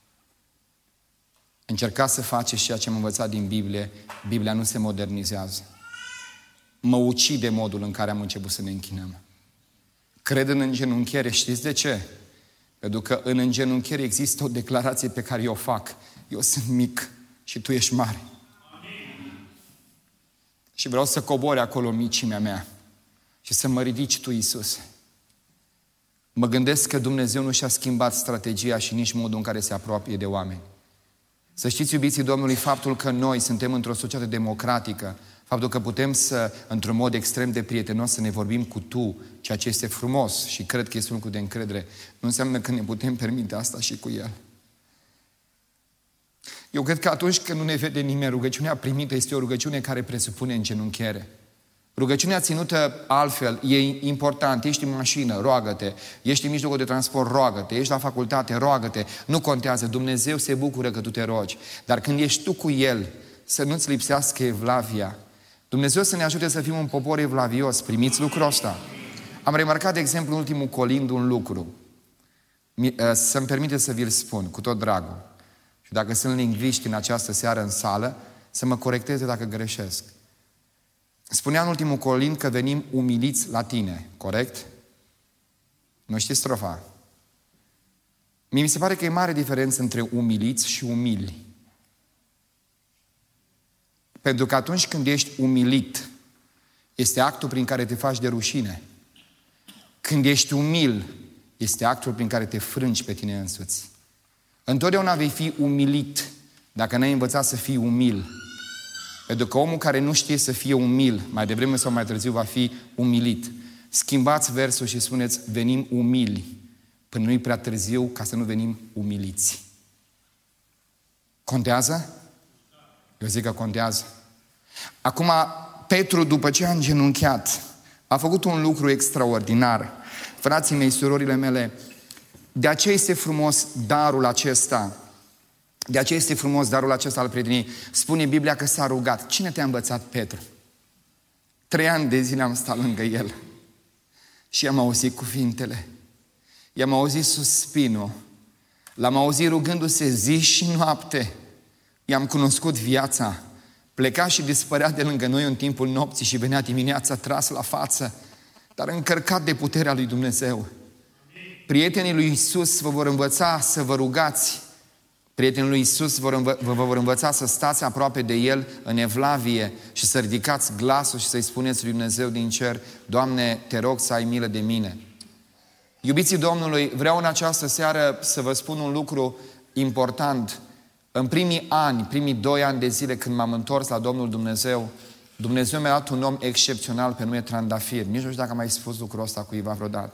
Încercați să faceți ceea ce am învățat din Biblie. Biblia nu se modernizează. Mă ucide modul în care am început să ne închinăm. Cred în îngenunchiere. Știți de ce? Pentru că în îngenunchiere există o declarație pe care eu o fac. Eu sunt mic și tu ești mare. Amin. Și vreau să cobori acolo micimea mea și să mă ridici tu, Iisuse. Mă gândesc că Dumnezeu nu și-a schimbat strategia și nici modul în care se apropie de oameni. Să știți, iubiții Domnului, faptul că noi suntem într-o societate democratică, faptul că putem să, într-un mod extrem de prietenos, să ne vorbim cu tu, ceea ce este frumos și cred că este un lucru de încredere, nu înseamnă că ne putem permite asta și cu El. Eu cred că atunci când nu ne vede nimeni, rugăciunea primită este o rugăciune care presupune îngenunchiere. Rugăciunea ținută altfel e important. Ești în mașină, roagă-te. Ești în mijlocul de transport, roagă-te. Ești la facultate, roagă-te. Nu contează. Dumnezeu se bucură că tu te rogi. Dar când ești tu cu El, să nu-ți lipsească evlavia. Dumnezeu să ne ajute să fim un popor evlavios. Primiți lucrul ăsta. Am remarcat, de exemplu, în ultimul colind un lucru. Să-mi permite să vi-l spun, cu tot dragul. Și dacă sunt lingviști în această seară în sală, să mă corecteze dacă greșesc. Spunea în ultimul colind că venim umiliți la tine, corect? Nu știi strofa? Mie mi se pare că e mare diferență între umiliți și umili. Pentru că atunci când ești umilit, este actul prin care te faci de rușine. Când ești umil, este actul prin care te frângi pe tine însuți. Întotdeauna vei fi umilit dacă n-ai învățat să fii umil. Pentru că omul care nu știe să fie umil, mai devreme sau mai târziu va fi umilit. Schimbați versul și spuneți, venim umili, până nu-i prea târziu ca să nu venim umiliți. Contează? Eu zic că contează. Acum, Petru, după ce a îngenunchiat, a făcut un lucru extraordinar. Frații mei, surorile mele, de aceea este frumos darul acesta. De aceea este frumos darul acesta al prieteniei. Spune Biblia că s-a rugat. Cine te-a învățat, Petru? Trei ani de zile am stat lângă el. Și am auzit cuvintele. I-am auzit suspinul. L-am auzit rugându-se zi și noapte. I-am cunoscut viața. Pleca și dispărea de lângă noi în timpul nopții și venea dimineața tras la față, dar încărcat de puterea lui Dumnezeu. Prietenii lui Iisus vă vor învăța să vă rugați. Prietenii lui Iisus vă vor învăța să stați aproape de El în evlavie și să ridicați glasul și să-i spuneți lui Dumnezeu din cer, Doamne, te rog să ai milă de mine. Iubiții Domnului, vreau în această seară să vă spun un lucru important. În primii ani, primii doi ani de zile când m-am întors la Domnul Dumnezeu, Dumnezeu mi-a dat un om excepțional pe nume Trandafir. Nici nu știu dacă am mai spus lucrul ăsta cuiva vreodată.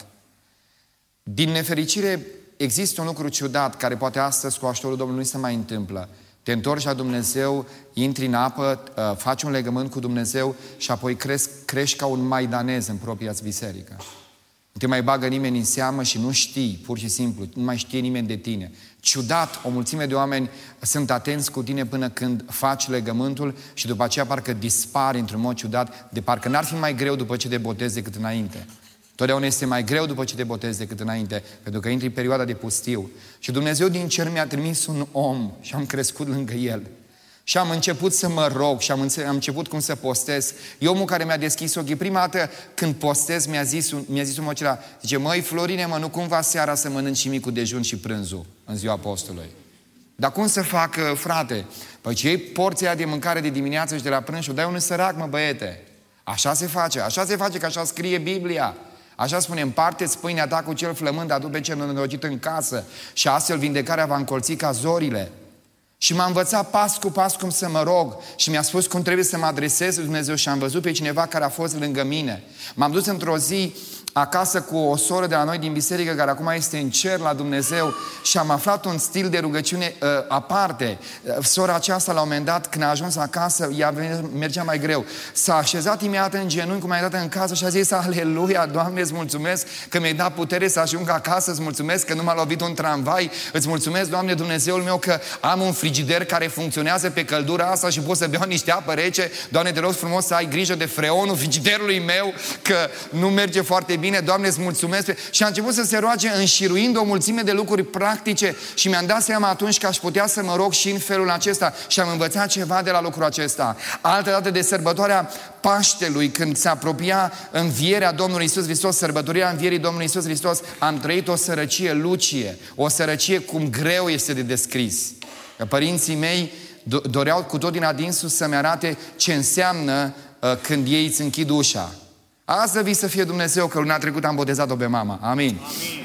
Din nefericire, există un lucru ciudat care poate astăzi cu ajutorul Domnului nu se mai întâmplă. Te întorci la Dumnezeu, intri în apă, faci un legământ cu Dumnezeu și apoi crești, crești ca un maidanez în propria-ți biserică. Nu te mai bagă nimeni în seamă și nu știi, pur și simplu, nu mai știe nimeni de tine. Ciudat, o mulțime de oameni sunt atenți cu tine până când faci legământul și după aceea parcă dispari într-un mod ciudat, de parcă n-ar fi mai greu după ce te botezi decât înainte. Totdeauna este mai greu după ce te botezi decât înainte, pentru că intri în perioada de pustiu. Și Dumnezeu din cer mi-a trimis un om și am crescut lângă el. Și am început să mă rog și am, înțe- am început cum să postez. E omul care mi-a deschis ochii. Prima dată când postez mi-a zis, un, mi-a zis omul acela, zice, măi Florine, mă, nu cumva seara să mănânci și micul dejun și prânzul în ziua postului. Dar cum să fac, frate? Păi ce iei porția de mâncare de dimineață și de la prânz și o dai unui sărac, mă băiete. Așa se face, așa se face, că așa scrie Biblia. Așa spune, împarte-ți pâinea ta cu cel flămând, adu pe cel nenorocit în casă și astfel vindecarea va încolți ca zorile. Și m-a învățat pas cu pas cum să mă rog și mi-a spus cum trebuie să mă adresez lui Dumnezeu și am văzut pe cineva care a fost lângă mine. M-am dus într-o zi acasă cu o soră de la noi din biserică care acum este în cer la Dumnezeu și am aflat un stil de rugăciune uh, aparte. Uh, sora aceasta la un moment dat când a ajuns acasă, ea mergea mai greu. S-a așezat imediat în genunchi cum ai dat în casă și a zis, Aleluia, Doamne, îți mulțumesc că mi-ai dat putere să ajung acasă, îți mulțumesc că nu m-a lovit un tramvai, îți mulțumesc, Doamne, Dumnezeul meu, că am un frigider care funcționează pe căldura asta și pot să beau niște apă rece. Doamne, te rog frumos să ai grijă de freonul frigiderului meu, că nu merge foarte bine. Bine, Doamne, îți mulțumesc. Și a început să se roage înșiruind o mulțime de lucruri practice și mi-am dat seama atunci că aș putea să mă rog și în felul acesta și am învățat ceva de la lucrul acesta. Altă dată de sărbătoarea Paștelui, când se apropia învierea Domnului Iisus Hristos, sărbătorirea învierii Domnului Iisus Hristos, am trăit o sărăcie lucie, o sărăcie cum greu este de descris. Părinții mei doreau cu tot din adinsul să-mi arate ce înseamnă uh, când ei îți închid ușa. Asta vi să fie Dumnezeu, că luna trecută am botezat-o pe mama. Amin. Amin.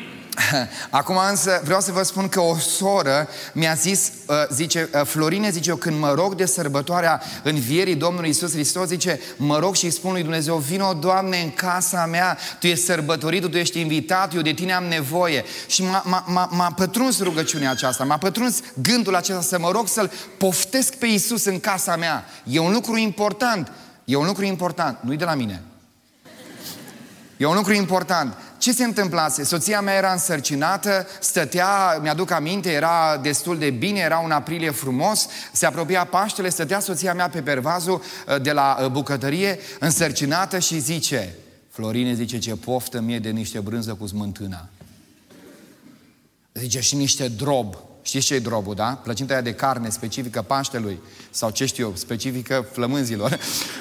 Acum însă vreau să vă spun că o soră mi-a zis, zice, Florine, zice, eu când mă rog de sărbătoarea învierii Domnului Iisus Hristos, zice, mă rog și îi spun lui Dumnezeu, vino, Doamne, în casa mea, Tu ești sărbătorit, Tu ești invitat, eu de Tine am nevoie. Și m-a, m-a, m-a, m-a pătruns rugăciunea aceasta, m-a pătruns gândul acesta să mă rog să-L poftesc pe Iisus în casa mea. E un lucru important. E un lucru important, nu-i de la mine. E un lucru important. Ce se întâmplase? Soția mea era însărcinată, stătea, mi-aduc aminte, era destul de bine, era un aprilie frumos, se apropia Paștele, stătea soția mea pe pervazul de la bucătărie, însărcinată și zice, Florine, zice, ce poftă mie de niște brânză cu smântână. Zice, și niște drob. Știți ce e drobul, da? Plăcinta aia de carne specifică Paștelui, sau ce știu eu, specifică flămânzilor.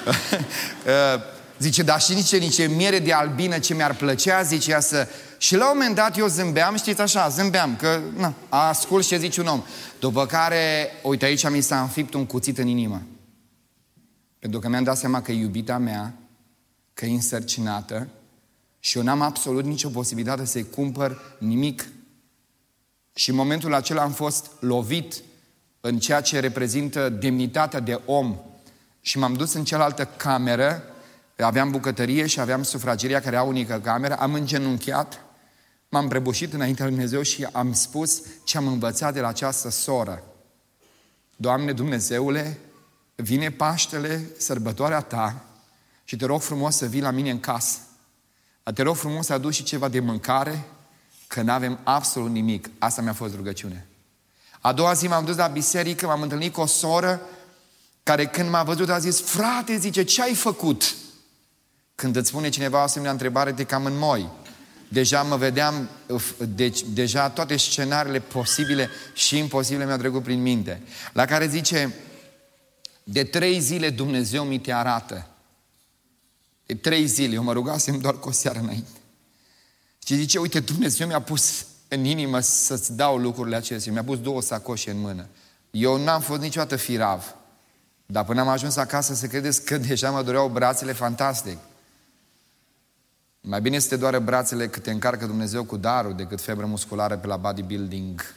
Zice, dar și nici, nici miere de albină ce mi-ar plăcea, zice ea să... Și la un moment dat eu zâmbeam, știți așa, zâmbeam, că na, ascult ce zice un om. După care, uite, aici mi s-a înfipt un cuțit în inimă. Pentru că mi-am dat seama că e iubita mea, că e însărcinată și eu n-am absolut nicio posibilitate să-i cumpăr nimic. Și în momentul acela am fost lovit în ceea ce reprezintă demnitatea de om. Și m-am dus în cealaltă cameră, aveam bucătărie și aveam sufrageria care era unică cameră, am îngenunchiat, m-am prăbușit înaintea lui Dumnezeu și am spus ce am învățat de la această soră. Doamne Dumnezeule, vine Paștele, sărbătoarea Ta și te rog frumos să vii la mine în casă. Te rog frumos să aduci și ceva de mâncare, că n-avem absolut nimic. Asta mi-a fost rugăciune. A doua zi m-am dus la biserică, m-am întâlnit cu o soră care când m-a văzut a zis, frate, zice, ce ai făcut? Când îți spune cineva o asemenea întrebare, te cam înmoi. Deja mă vedeam, deci, deja toate scenariile posibile și imposibile mi-au trecut prin minte. La care zice, de trei zile Dumnezeu mi te arată. De trei zile, eu mă rugasem doar cu o seară înainte. Și zice, uite, Dumnezeu mi-a pus în inimă să-ți dau lucrurile acestea. Mi-a pus două sacoșe în mână. Eu n-am fost niciodată firav. Dar până am ajuns acasă, să credeți că deja mă dureau brațele fantastic. Mai bine să te doară brațele cât te încarcă Dumnezeu cu darul decât febră musculară pe la bodybuilding.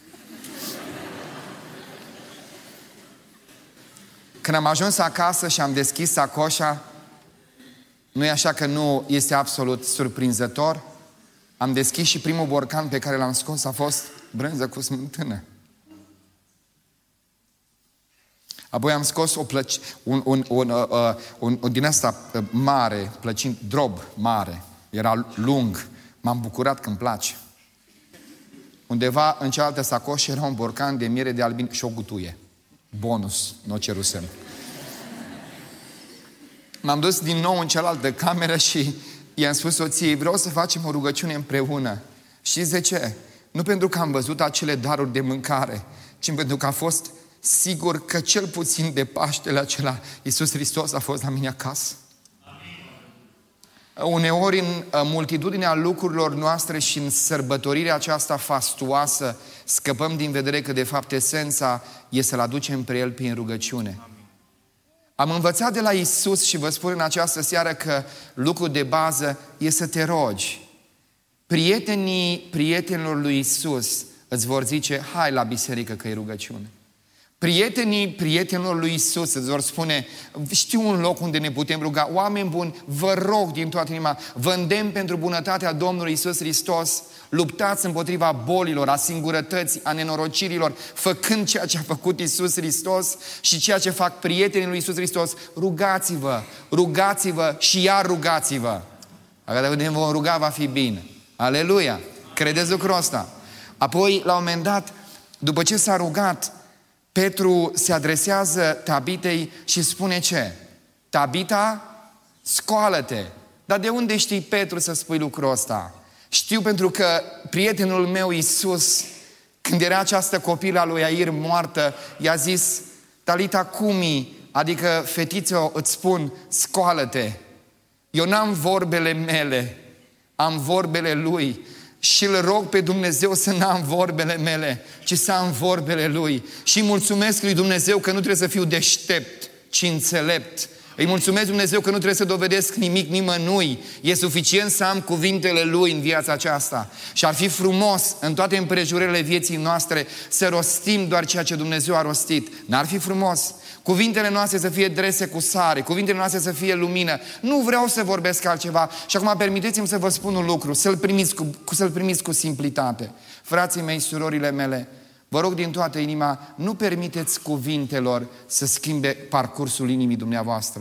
Când am ajuns acasă și am deschis sacoșa, nu e așa că nu este absolut surprinzător? Am deschis și primul borcan pe care l-am scos a fost brânză cu smântână. Apoi am scos o plăci, un, un, un, uh, uh, un, un din asta uh, mare, plăcind, drob mare. Era lung. M-am bucurat că îmi place. Undeva în cealaltă sacoșă era un borcan de miere de albin și o gutuie. Bonus, nu o cerusem. M-am dus din nou în cealaltă cameră și i-am spus soției, vreau să facem o rugăciune împreună. Știți de ce? Nu pentru că am văzut acele daruri de mâncare, ci pentru că a fost sigur că cel puțin de Paștele acela Iisus Hristos a fost la mine acasă. Amin. Uneori în multitudinea lucrurilor noastre și în sărbătorirea aceasta fastuoasă scăpăm din vedere că de fapt esența e să-L aducem pe El prin rugăciune. Amin. Am învățat de la Iisus și vă spun în această seară că lucrul de bază e să te rogi. Prietenii prietenilor lui Iisus îți vor zice, hai la biserică că e rugăciune. Prietenii prietenilor lui Iisus îți vor spune, știu un loc unde ne putem ruga, oameni buni, vă rog din toată inima, vă îndemn pentru bunătatea Domnului Iisus Hristos, luptați împotriva bolilor, a singurătății, a nenorocirilor, făcând ceea ce a făcut Iisus Hristos și ceea ce fac prietenii lui Iisus Hristos. Rugați-vă, rugați-vă și iar rugați-vă. Dacă ne vom ruga, va fi bine. Aleluia! Credeți lucrul ăsta? Apoi, la un moment dat, după ce s-a rugat, Petru se adresează Tabitei și spune ce? Tabita, scoală-te! Dar de unde știi, Petru, să spui lucrul ăsta? Știu pentru că prietenul meu Iisus, când era această copilă a lui Iair moartă, i-a zis, Talita cumi, adică fetițo, îți spun, scoală-te! Eu n-am vorbele mele, am vorbele Lui. Și îl rog pe Dumnezeu să n-am vorbele mele, ci să am vorbele Lui. Și mulțumesc lui Dumnezeu că nu trebuie să fiu deștept, ci înțelept. Îi mulțumesc Dumnezeu că nu trebuie să dovedesc nimic nimănui. E suficient să am cuvintele Lui în viața aceasta. Și ar fi frumos în toate împrejurările vieții noastre să rostim doar ceea ce Dumnezeu a rostit. N-ar fi frumos? Cuvintele noastre să fie drese cu sare, cuvintele noastre să fie lumină. Nu vreau să vorbesc altceva. Și acum permiteți-mi să vă spun un lucru, să-l primiți cu, să-l primiți cu simplitate. Frații mei, surorile mele, vă rog din toată inima, nu permiteți cuvintelor să schimbe parcursul inimii dumneavoastră.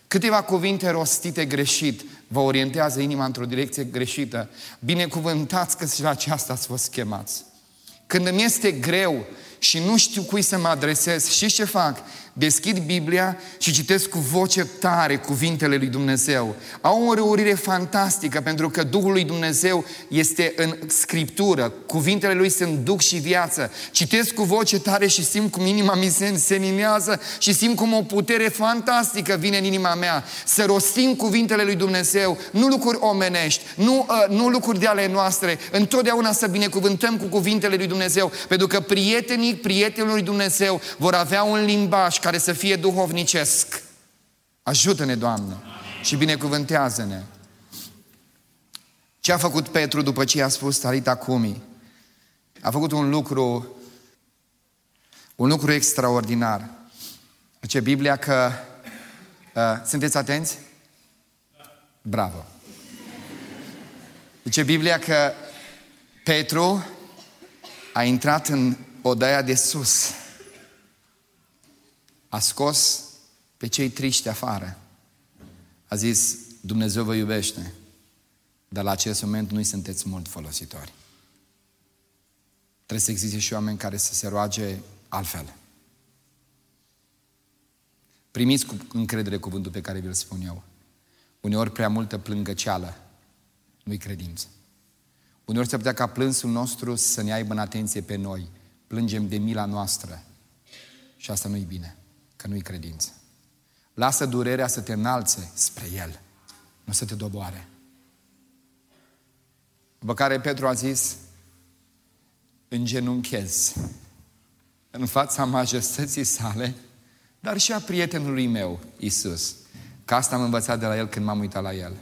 Câteva cuvinte rostite greșit vă orientează inima într-o direcție greșită. Binecuvântați că și la aceasta ați fost chemați. Când îmi este greu și nu știu cui să mă adresez, știți ce fac? Deschid Biblia și citesc cu voce tare cuvintele lui Dumnezeu. Au o reurire fantastică, pentru că Duhul lui Dumnezeu este în Scriptură. Cuvintele lui sunt duc și viață. Citesc cu voce tare și simt cum inima mi se înseninează și simt cum o putere fantastică vine în inima mea. Să rostim cuvintele lui Dumnezeu, nu lucruri omenești, nu, uh, nu lucruri de ale noastre. Întotdeauna să binecuvântăm cu cuvintele lui Dumnezeu, pentru că prietenii, prietenii lui Dumnezeu vor avea un limbaj care să fie duhovnicesc. Ajută-ne, Doamne, și binecuvântează-ne. Ce a făcut Petru după ce i-a spus Talita cumi? A făcut un lucru, un lucru extraordinar. Zice Biblia că... Uh, sunteți atenți? Bravo! Zice Biblia că Petru a intrat în odaia de sus. A scos pe cei triști afară. A zis, Dumnezeu vă iubește, dar la acest moment nu-i sunteți mult folositori. Trebuie să existe și oameni care să se roage altfel. Primiți cu încredere cuvântul pe care vi-l spun eu. Uneori prea multă plângăceală nu-i credință. Uneori se putea ca plânsul nostru să ne aibă în atenție pe noi. Plângem de mila noastră. Și asta nu-i bine, că nu-i credință. Lasă durerea să te înalțe spre El, nu să te doboare. După care Petru a zis, îngenunchez în fața majestății sale, dar și a prietenului meu, Iisus. Că asta am învățat de la El când m-am uitat la El.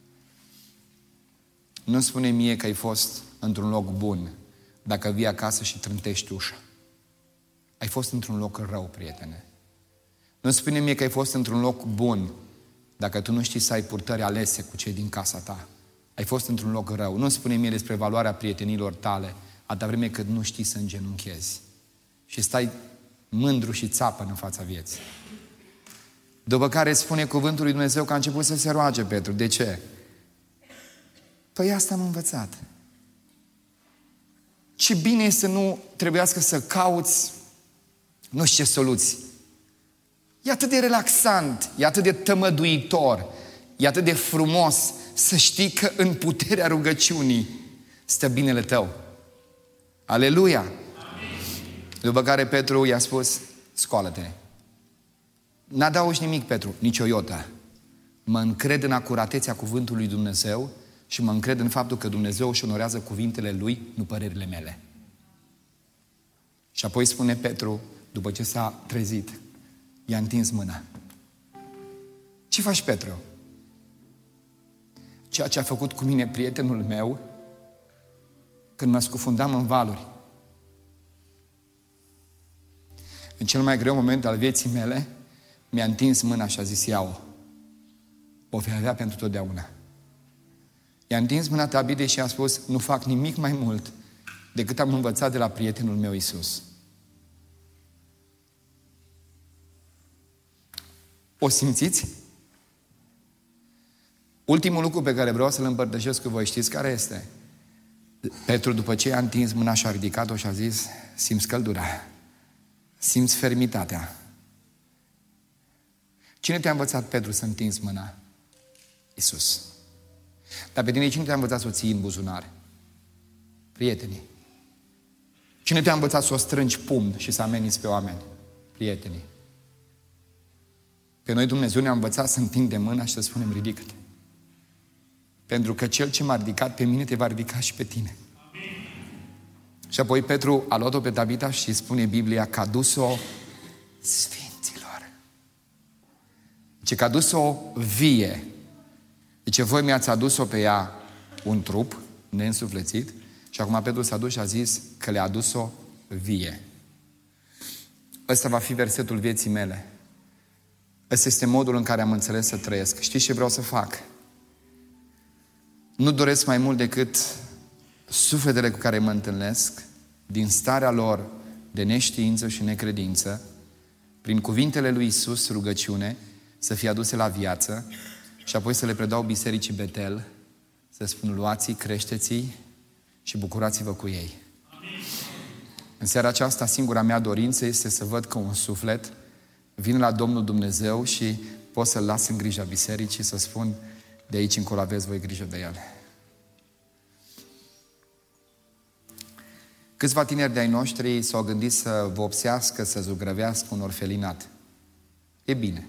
Nu spune mie că ai fost într-un loc bun dacă vii acasă și trântești ușa. Ai fost într-un loc rău, prietene. Nu spune mie că ai fost într-un loc bun dacă tu nu știi să ai purtări alese cu cei din casa ta. Ai fost într-un loc rău. Nu spune mie despre valoarea prietenilor tale atâta vreme cât nu știi să îngenunchezi. Și stai mândru și țapă în fața vieții. După care spune cuvântul lui Dumnezeu că a început să se roage Petru. De ce? Păi asta am învățat. Ce bine e să nu trebuiască să cauți nu știu ce soluții. E atât de relaxant, e atât de tămăduitor, e atât de frumos să știi că în puterea rugăciunii stă binele tău. Aleluia! Amin. După care Petru i-a spus, scoală-te. N-adaugi nimic, Petru, nici o iotă. Mă încred în acuratețea cuvântului lui Dumnezeu și mă încred în faptul că Dumnezeu își onorează cuvintele Lui, nu părerile mele. Și apoi spune Petru, după ce s-a trezit, i-a întins mâna. Ce faci, Petru? Ceea ce a făcut cu mine prietenul meu când mă scufundam în valuri. În cel mai greu moment al vieții mele, mi-a întins mâna și a zis, ia-o. O vei avea pentru totdeauna. I-a întins mâna Tabitei și a spus, nu fac nimic mai mult decât am învățat de la prietenul meu Iisus. O simțiți? Ultimul lucru pe care vreau să-l împărtășesc cu voi, știți care este? Petru, după ce i-a întins mâna și a ridicat-o și a zis, simți căldura, simți fermitatea. Cine te-a învățat, Petru, să întinzi mâna? Iisus. Dar pe tine cine te-a învățat să o ții în buzunar? Prietenii. Cine te-a învățat să o strângi pumn și să ameninți pe oameni? Prietenii. Pe noi Dumnezeu ne-a învățat să întindem mâna și să spunem, ridică-te. Pentru că Cel ce m-a ridicat pe mine te va ridica și pe tine. Amin. Și apoi Petru a luat-o pe Tabita și spune Biblia că a dus-o sfinților. Zice că a dus-o vie. Zice, voi mi-ați adus-o pe ea un trup neînsuflețit și acum Petru s-a dus și a zis că le-a adus-o vie. Ăsta va fi versetul vieții mele. Ăsta este modul în care am înțeles să trăiesc. Știți ce vreau să fac? Nu doresc mai mult decât sufletele cu care mă întâlnesc, din starea lor de neștiință și necredință, prin cuvintele lui Iisus, rugăciune, să fie aduse la viață și apoi să le predau bisericii Betel, să spun luați-i, creșteți-i și bucurați-vă cu ei. Amin. În seara aceasta, singura mea dorință este să văd că un suflet vine la Domnul Dumnezeu și pot să-l las în grija bisericii și să spun, de aici încolo aveți voi grijă de el. Câțiva tineri de-ai noștri s-au gândit să vopsească, să zugrăvească un orfelinat. E bine.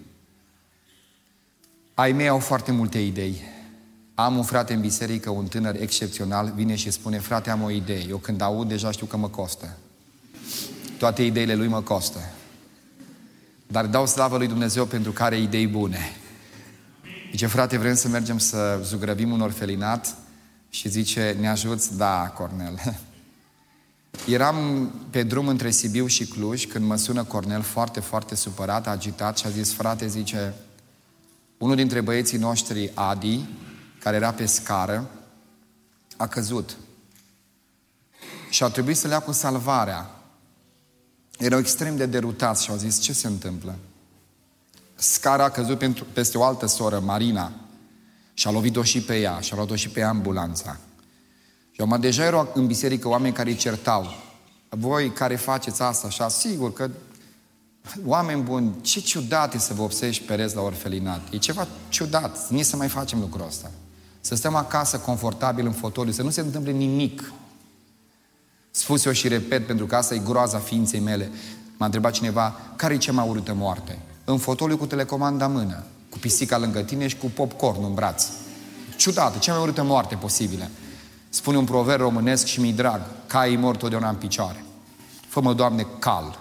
Ai mei au foarte multe idei. Am un frate în biserică, un tânăr excepțional, vine și spune, frate, am o idee. Eu când aud, deja știu că mă costă. Toate ideile lui mă costă. Dar dau slavă lui Dumnezeu pentru că are idei bune. Zice, frate, vrem să mergem să zugrăvim un orfelinat? Și zice, ne ajuți? Da, Cornel. Eram pe drum între Sibiu și Cluj când mă sună Cornel foarte, foarte supărat, agitat și a zis, frate, zice, unul dintre băieții noștri, Adi, care era pe scară, a căzut. Și au trebuit să le ia cu salvarea. Erau extrem de derutați și au zis, ce se întâmplă? Scara a căzut pentru, peste o altă soră, Marina, și a lovit-o și pe ea, și a luat-o și pe ea ambulanța. Și acum deja erau în biserică oameni care îi certau. Voi care faceți asta așa, sigur că oameni buni, ce ciudat e să vopsești pereți la orfelinat. E ceva ciudat, nici să mai facem lucrul ăsta. Să stăm acasă confortabil în fotoliu, să nu se întâmple nimic. Spus eu și repet, pentru că asta e groaza ființei mele. M-a întrebat cineva, care e cea mai urâtă moarte? În fotoliu cu telecomanda în mână, cu pisica lângă tine și cu popcorn în braț. Ciudată, cea mai urâtă moarte posibilă. Spune un proverb românesc și mi-i drag, caii mor totdeauna în picioare. Fă-mă, Doamne, cal.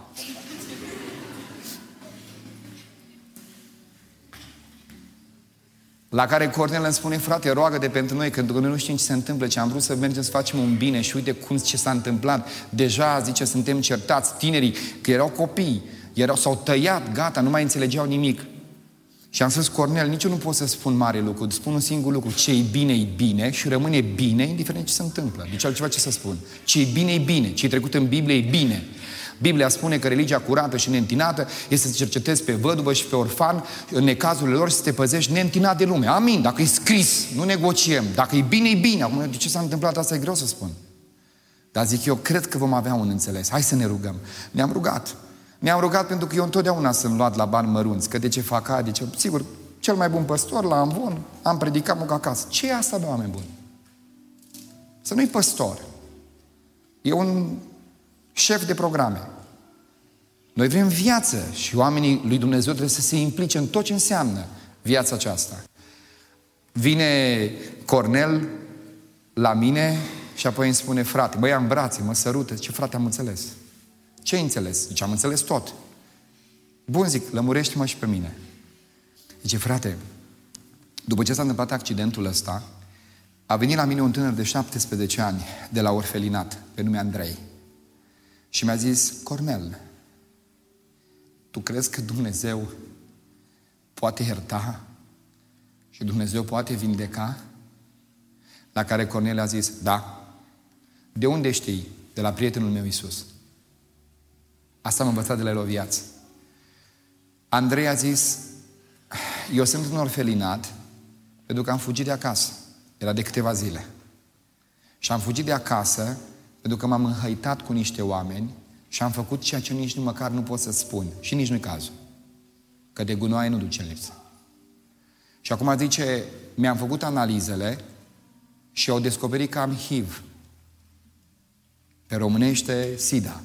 La care Cornel îmi spune, frate, roagă-te pentru noi, pentru că noi nu știm ce se întâmplă, ce am vrut să mergem să facem un bine și uite cum, ce s-a întâmplat. Deja, zice, suntem certați, tinerii, că erau copii, erau, s-au tăiat, gata, nu mai înțelegeau nimic. Și am spus, Cornel, nici eu nu pot să spun mare lucru, spun un singur lucru, ce-i bine, e bine și rămâne bine, indiferent ce se întâmplă. Deci altceva ce să spun. Ce-i bine, e bine, ce-i trecut în Biblie, e bine. Biblia spune că religia curată și neîntinată este să cercetezi pe văduvă și pe orfan în necazurile lor și să te păzești neîntinat de lume. Amin, dacă e scris, nu negociem. Dacă e bine, e bine. Acum, de ce s-a întâmplat asta, e greu să spun. Dar zic eu, cred că vom avea un înțeles. Hai să ne rugăm. Ne-am rugat. Ne-am rugat pentru că eu întotdeauna sunt luat la bani mărunți. Că de ce fac aia, de ce... Sigur, cel mai bun păstor la Amvon, am predicat mă acasă. Ce e asta, de oameni buni? Să nu-i păstor. E un șef de programe. Noi vrem viață și oamenii lui Dumnezeu trebuie să se implice în tot ce înseamnă viața aceasta. Vine Cornel la mine și apoi îmi spune, frate, mă ia în brațe, mă sărută. Ce frate, am înțeles. Ce ai înțeles? Zice, am înțeles tot. Bun, zic, lămurește-mă și pe mine. Zice, frate, după ce s-a întâmplat accidentul ăsta, a venit la mine un tânăr de șaptesprezece ani de la orfelinat, pe nume Andrei. Și mi-a zis, Cornel, tu crezi că Dumnezeu poate ierta și Dumnezeu poate vindeca? La care Cornel a zis, da. De unde știi? De la prietenul meu Iisus. Asta am învățat de la el o viață. Andrei a zis, eu sunt un orfelinat pentru că am fugit de acasă. Era de câteva zile. Și am fugit de acasă pentru că m-am înhăitat cu niște oameni și am făcut ceea ce nici nu măcar nu pot să spun. Și nici nu-i cazul. Că de gunoaie nu duce în lipsă. Și acum zice, mi-am făcut analizele și au descoperit că am H I V. Pe românește, SIDA.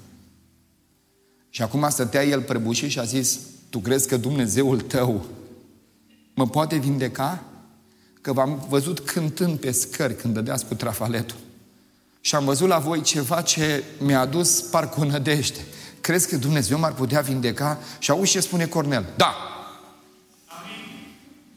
Și acum stătea el prăbușit și a zis, tu crezi că Dumnezeul tău mă poate vindeca? Că v-am văzut cântând pe scări când dădeați cu trafaletul. Și am văzut la voi ceva ce mi-a adus parcă o nădejde. Crezi că Dumnezeu m-ar putea vindeca? Și auzi ce spune Cornel. Da! Amin.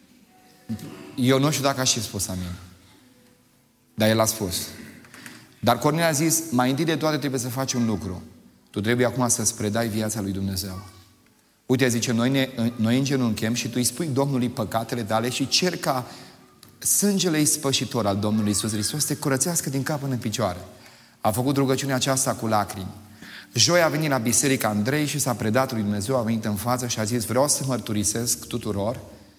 Eu nu știu dacă aș fi spus amin. Dar el a spus. Dar Cornel a zis, mai întâi de toate trebuie să faci un lucru. Tu trebuie acum să-ți predai viața lui Dumnezeu. Uite, zice, noi, ne, noi îngenunchem și tu îi spui Domnului păcatele tale și cer ca sângele ispășitor al Domnului Iisus Hristos te curățească din cap până în picioare. A făcut rugăciunea aceasta cu lacrimi. Joi a venit la biserica Andrei și s-a predat lui Dumnezeu, a venit în față și a zis, vreau să mărturisesc tuturor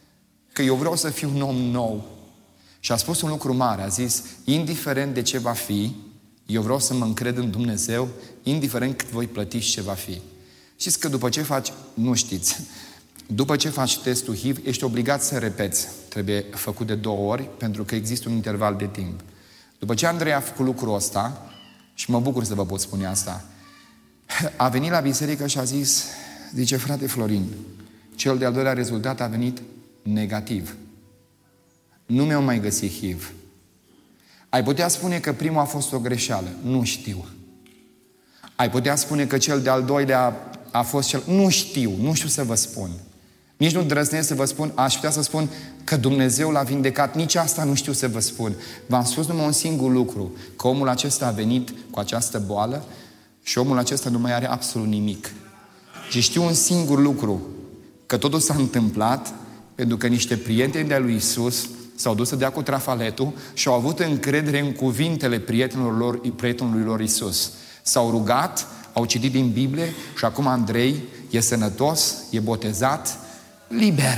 că eu vreau să fiu un om nou. Și a spus un lucru mare, a zis, indiferent de ce va fi, eu vreau să mă încred în Dumnezeu, indiferent cât voi plăti și ce va fi. Știți că după ce faci, nu știți, după ce faci testul H I V, ești obligat să repeți. Trebuie făcut de două ori, pentru că există un interval de timp. După ce Andrei a făcut lucrul ăsta, și mă bucur să vă pot spune asta, a venit la biserică și a zis, zice, frate Florin, cel de-al doilea rezultat a venit negativ. Nu mi-au mai găsit H I V. Ai putea spune că primul a fost o greșeală. Nu știu. Ai putea spune că cel de-al doilea a fost cel... Nu știu, nu știu să vă spun. Nici nu drăznesc să vă spun, aș putea să spun că Dumnezeu l-a vindecat. Nici asta nu știu să vă spun. V-am spus numai un singur lucru, că omul acesta a venit cu această boală și omul acesta nu mai are absolut nimic. Și știu un singur lucru, că totul s-a întâmplat pentru că niște prieteni de-a lui Iisus s-au dus să dea cu trafaletul și au avut încredere în cuvintele prietenilor lor, prietenului lor Iisus. S-au rugat, au citit din Biblie și acum Andrei e sănătos, e botezat, liber.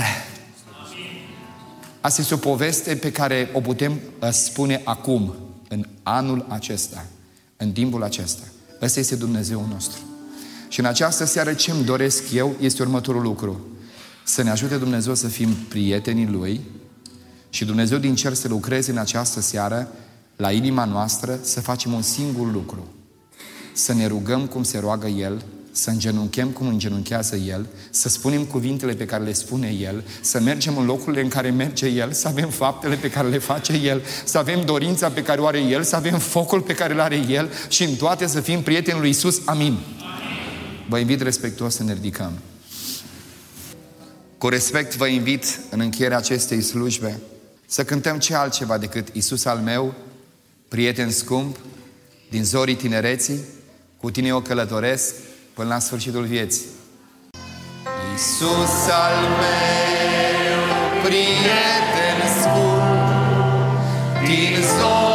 Asta este o poveste pe care o putem spune acum, în anul acesta, în timpul acesta. Ăsta este Dumnezeul nostru. Și în această seară ce-mi doresc eu este următorul lucru. Să ne ajute Dumnezeu să fim prietenii Lui și Dumnezeu din cer să lucreze în această seară la inima noastră, să facem un singur lucru. Să ne rugăm cum se roagă El, să îngenunchem cum îngenunchează El, să spunem cuvintele pe care le spune El, să mergem în locurile în care merge El, să avem faptele pe care le face El, să avem dorința pe care o are El, să avem focul pe care îl are El și în toate să fim prieteni lui Iisus. Amin. Amin. Vă invit respectuos să ne ridicăm. Cu respect vă invit în încheierea acestei slujbe să cântăm ce altceva decât Iisus al meu, prieten scump, din zorii tinereții, cu tine eu călătoresc până la sfârșitul vieții. Iisus al meu, prieten scump, din zorii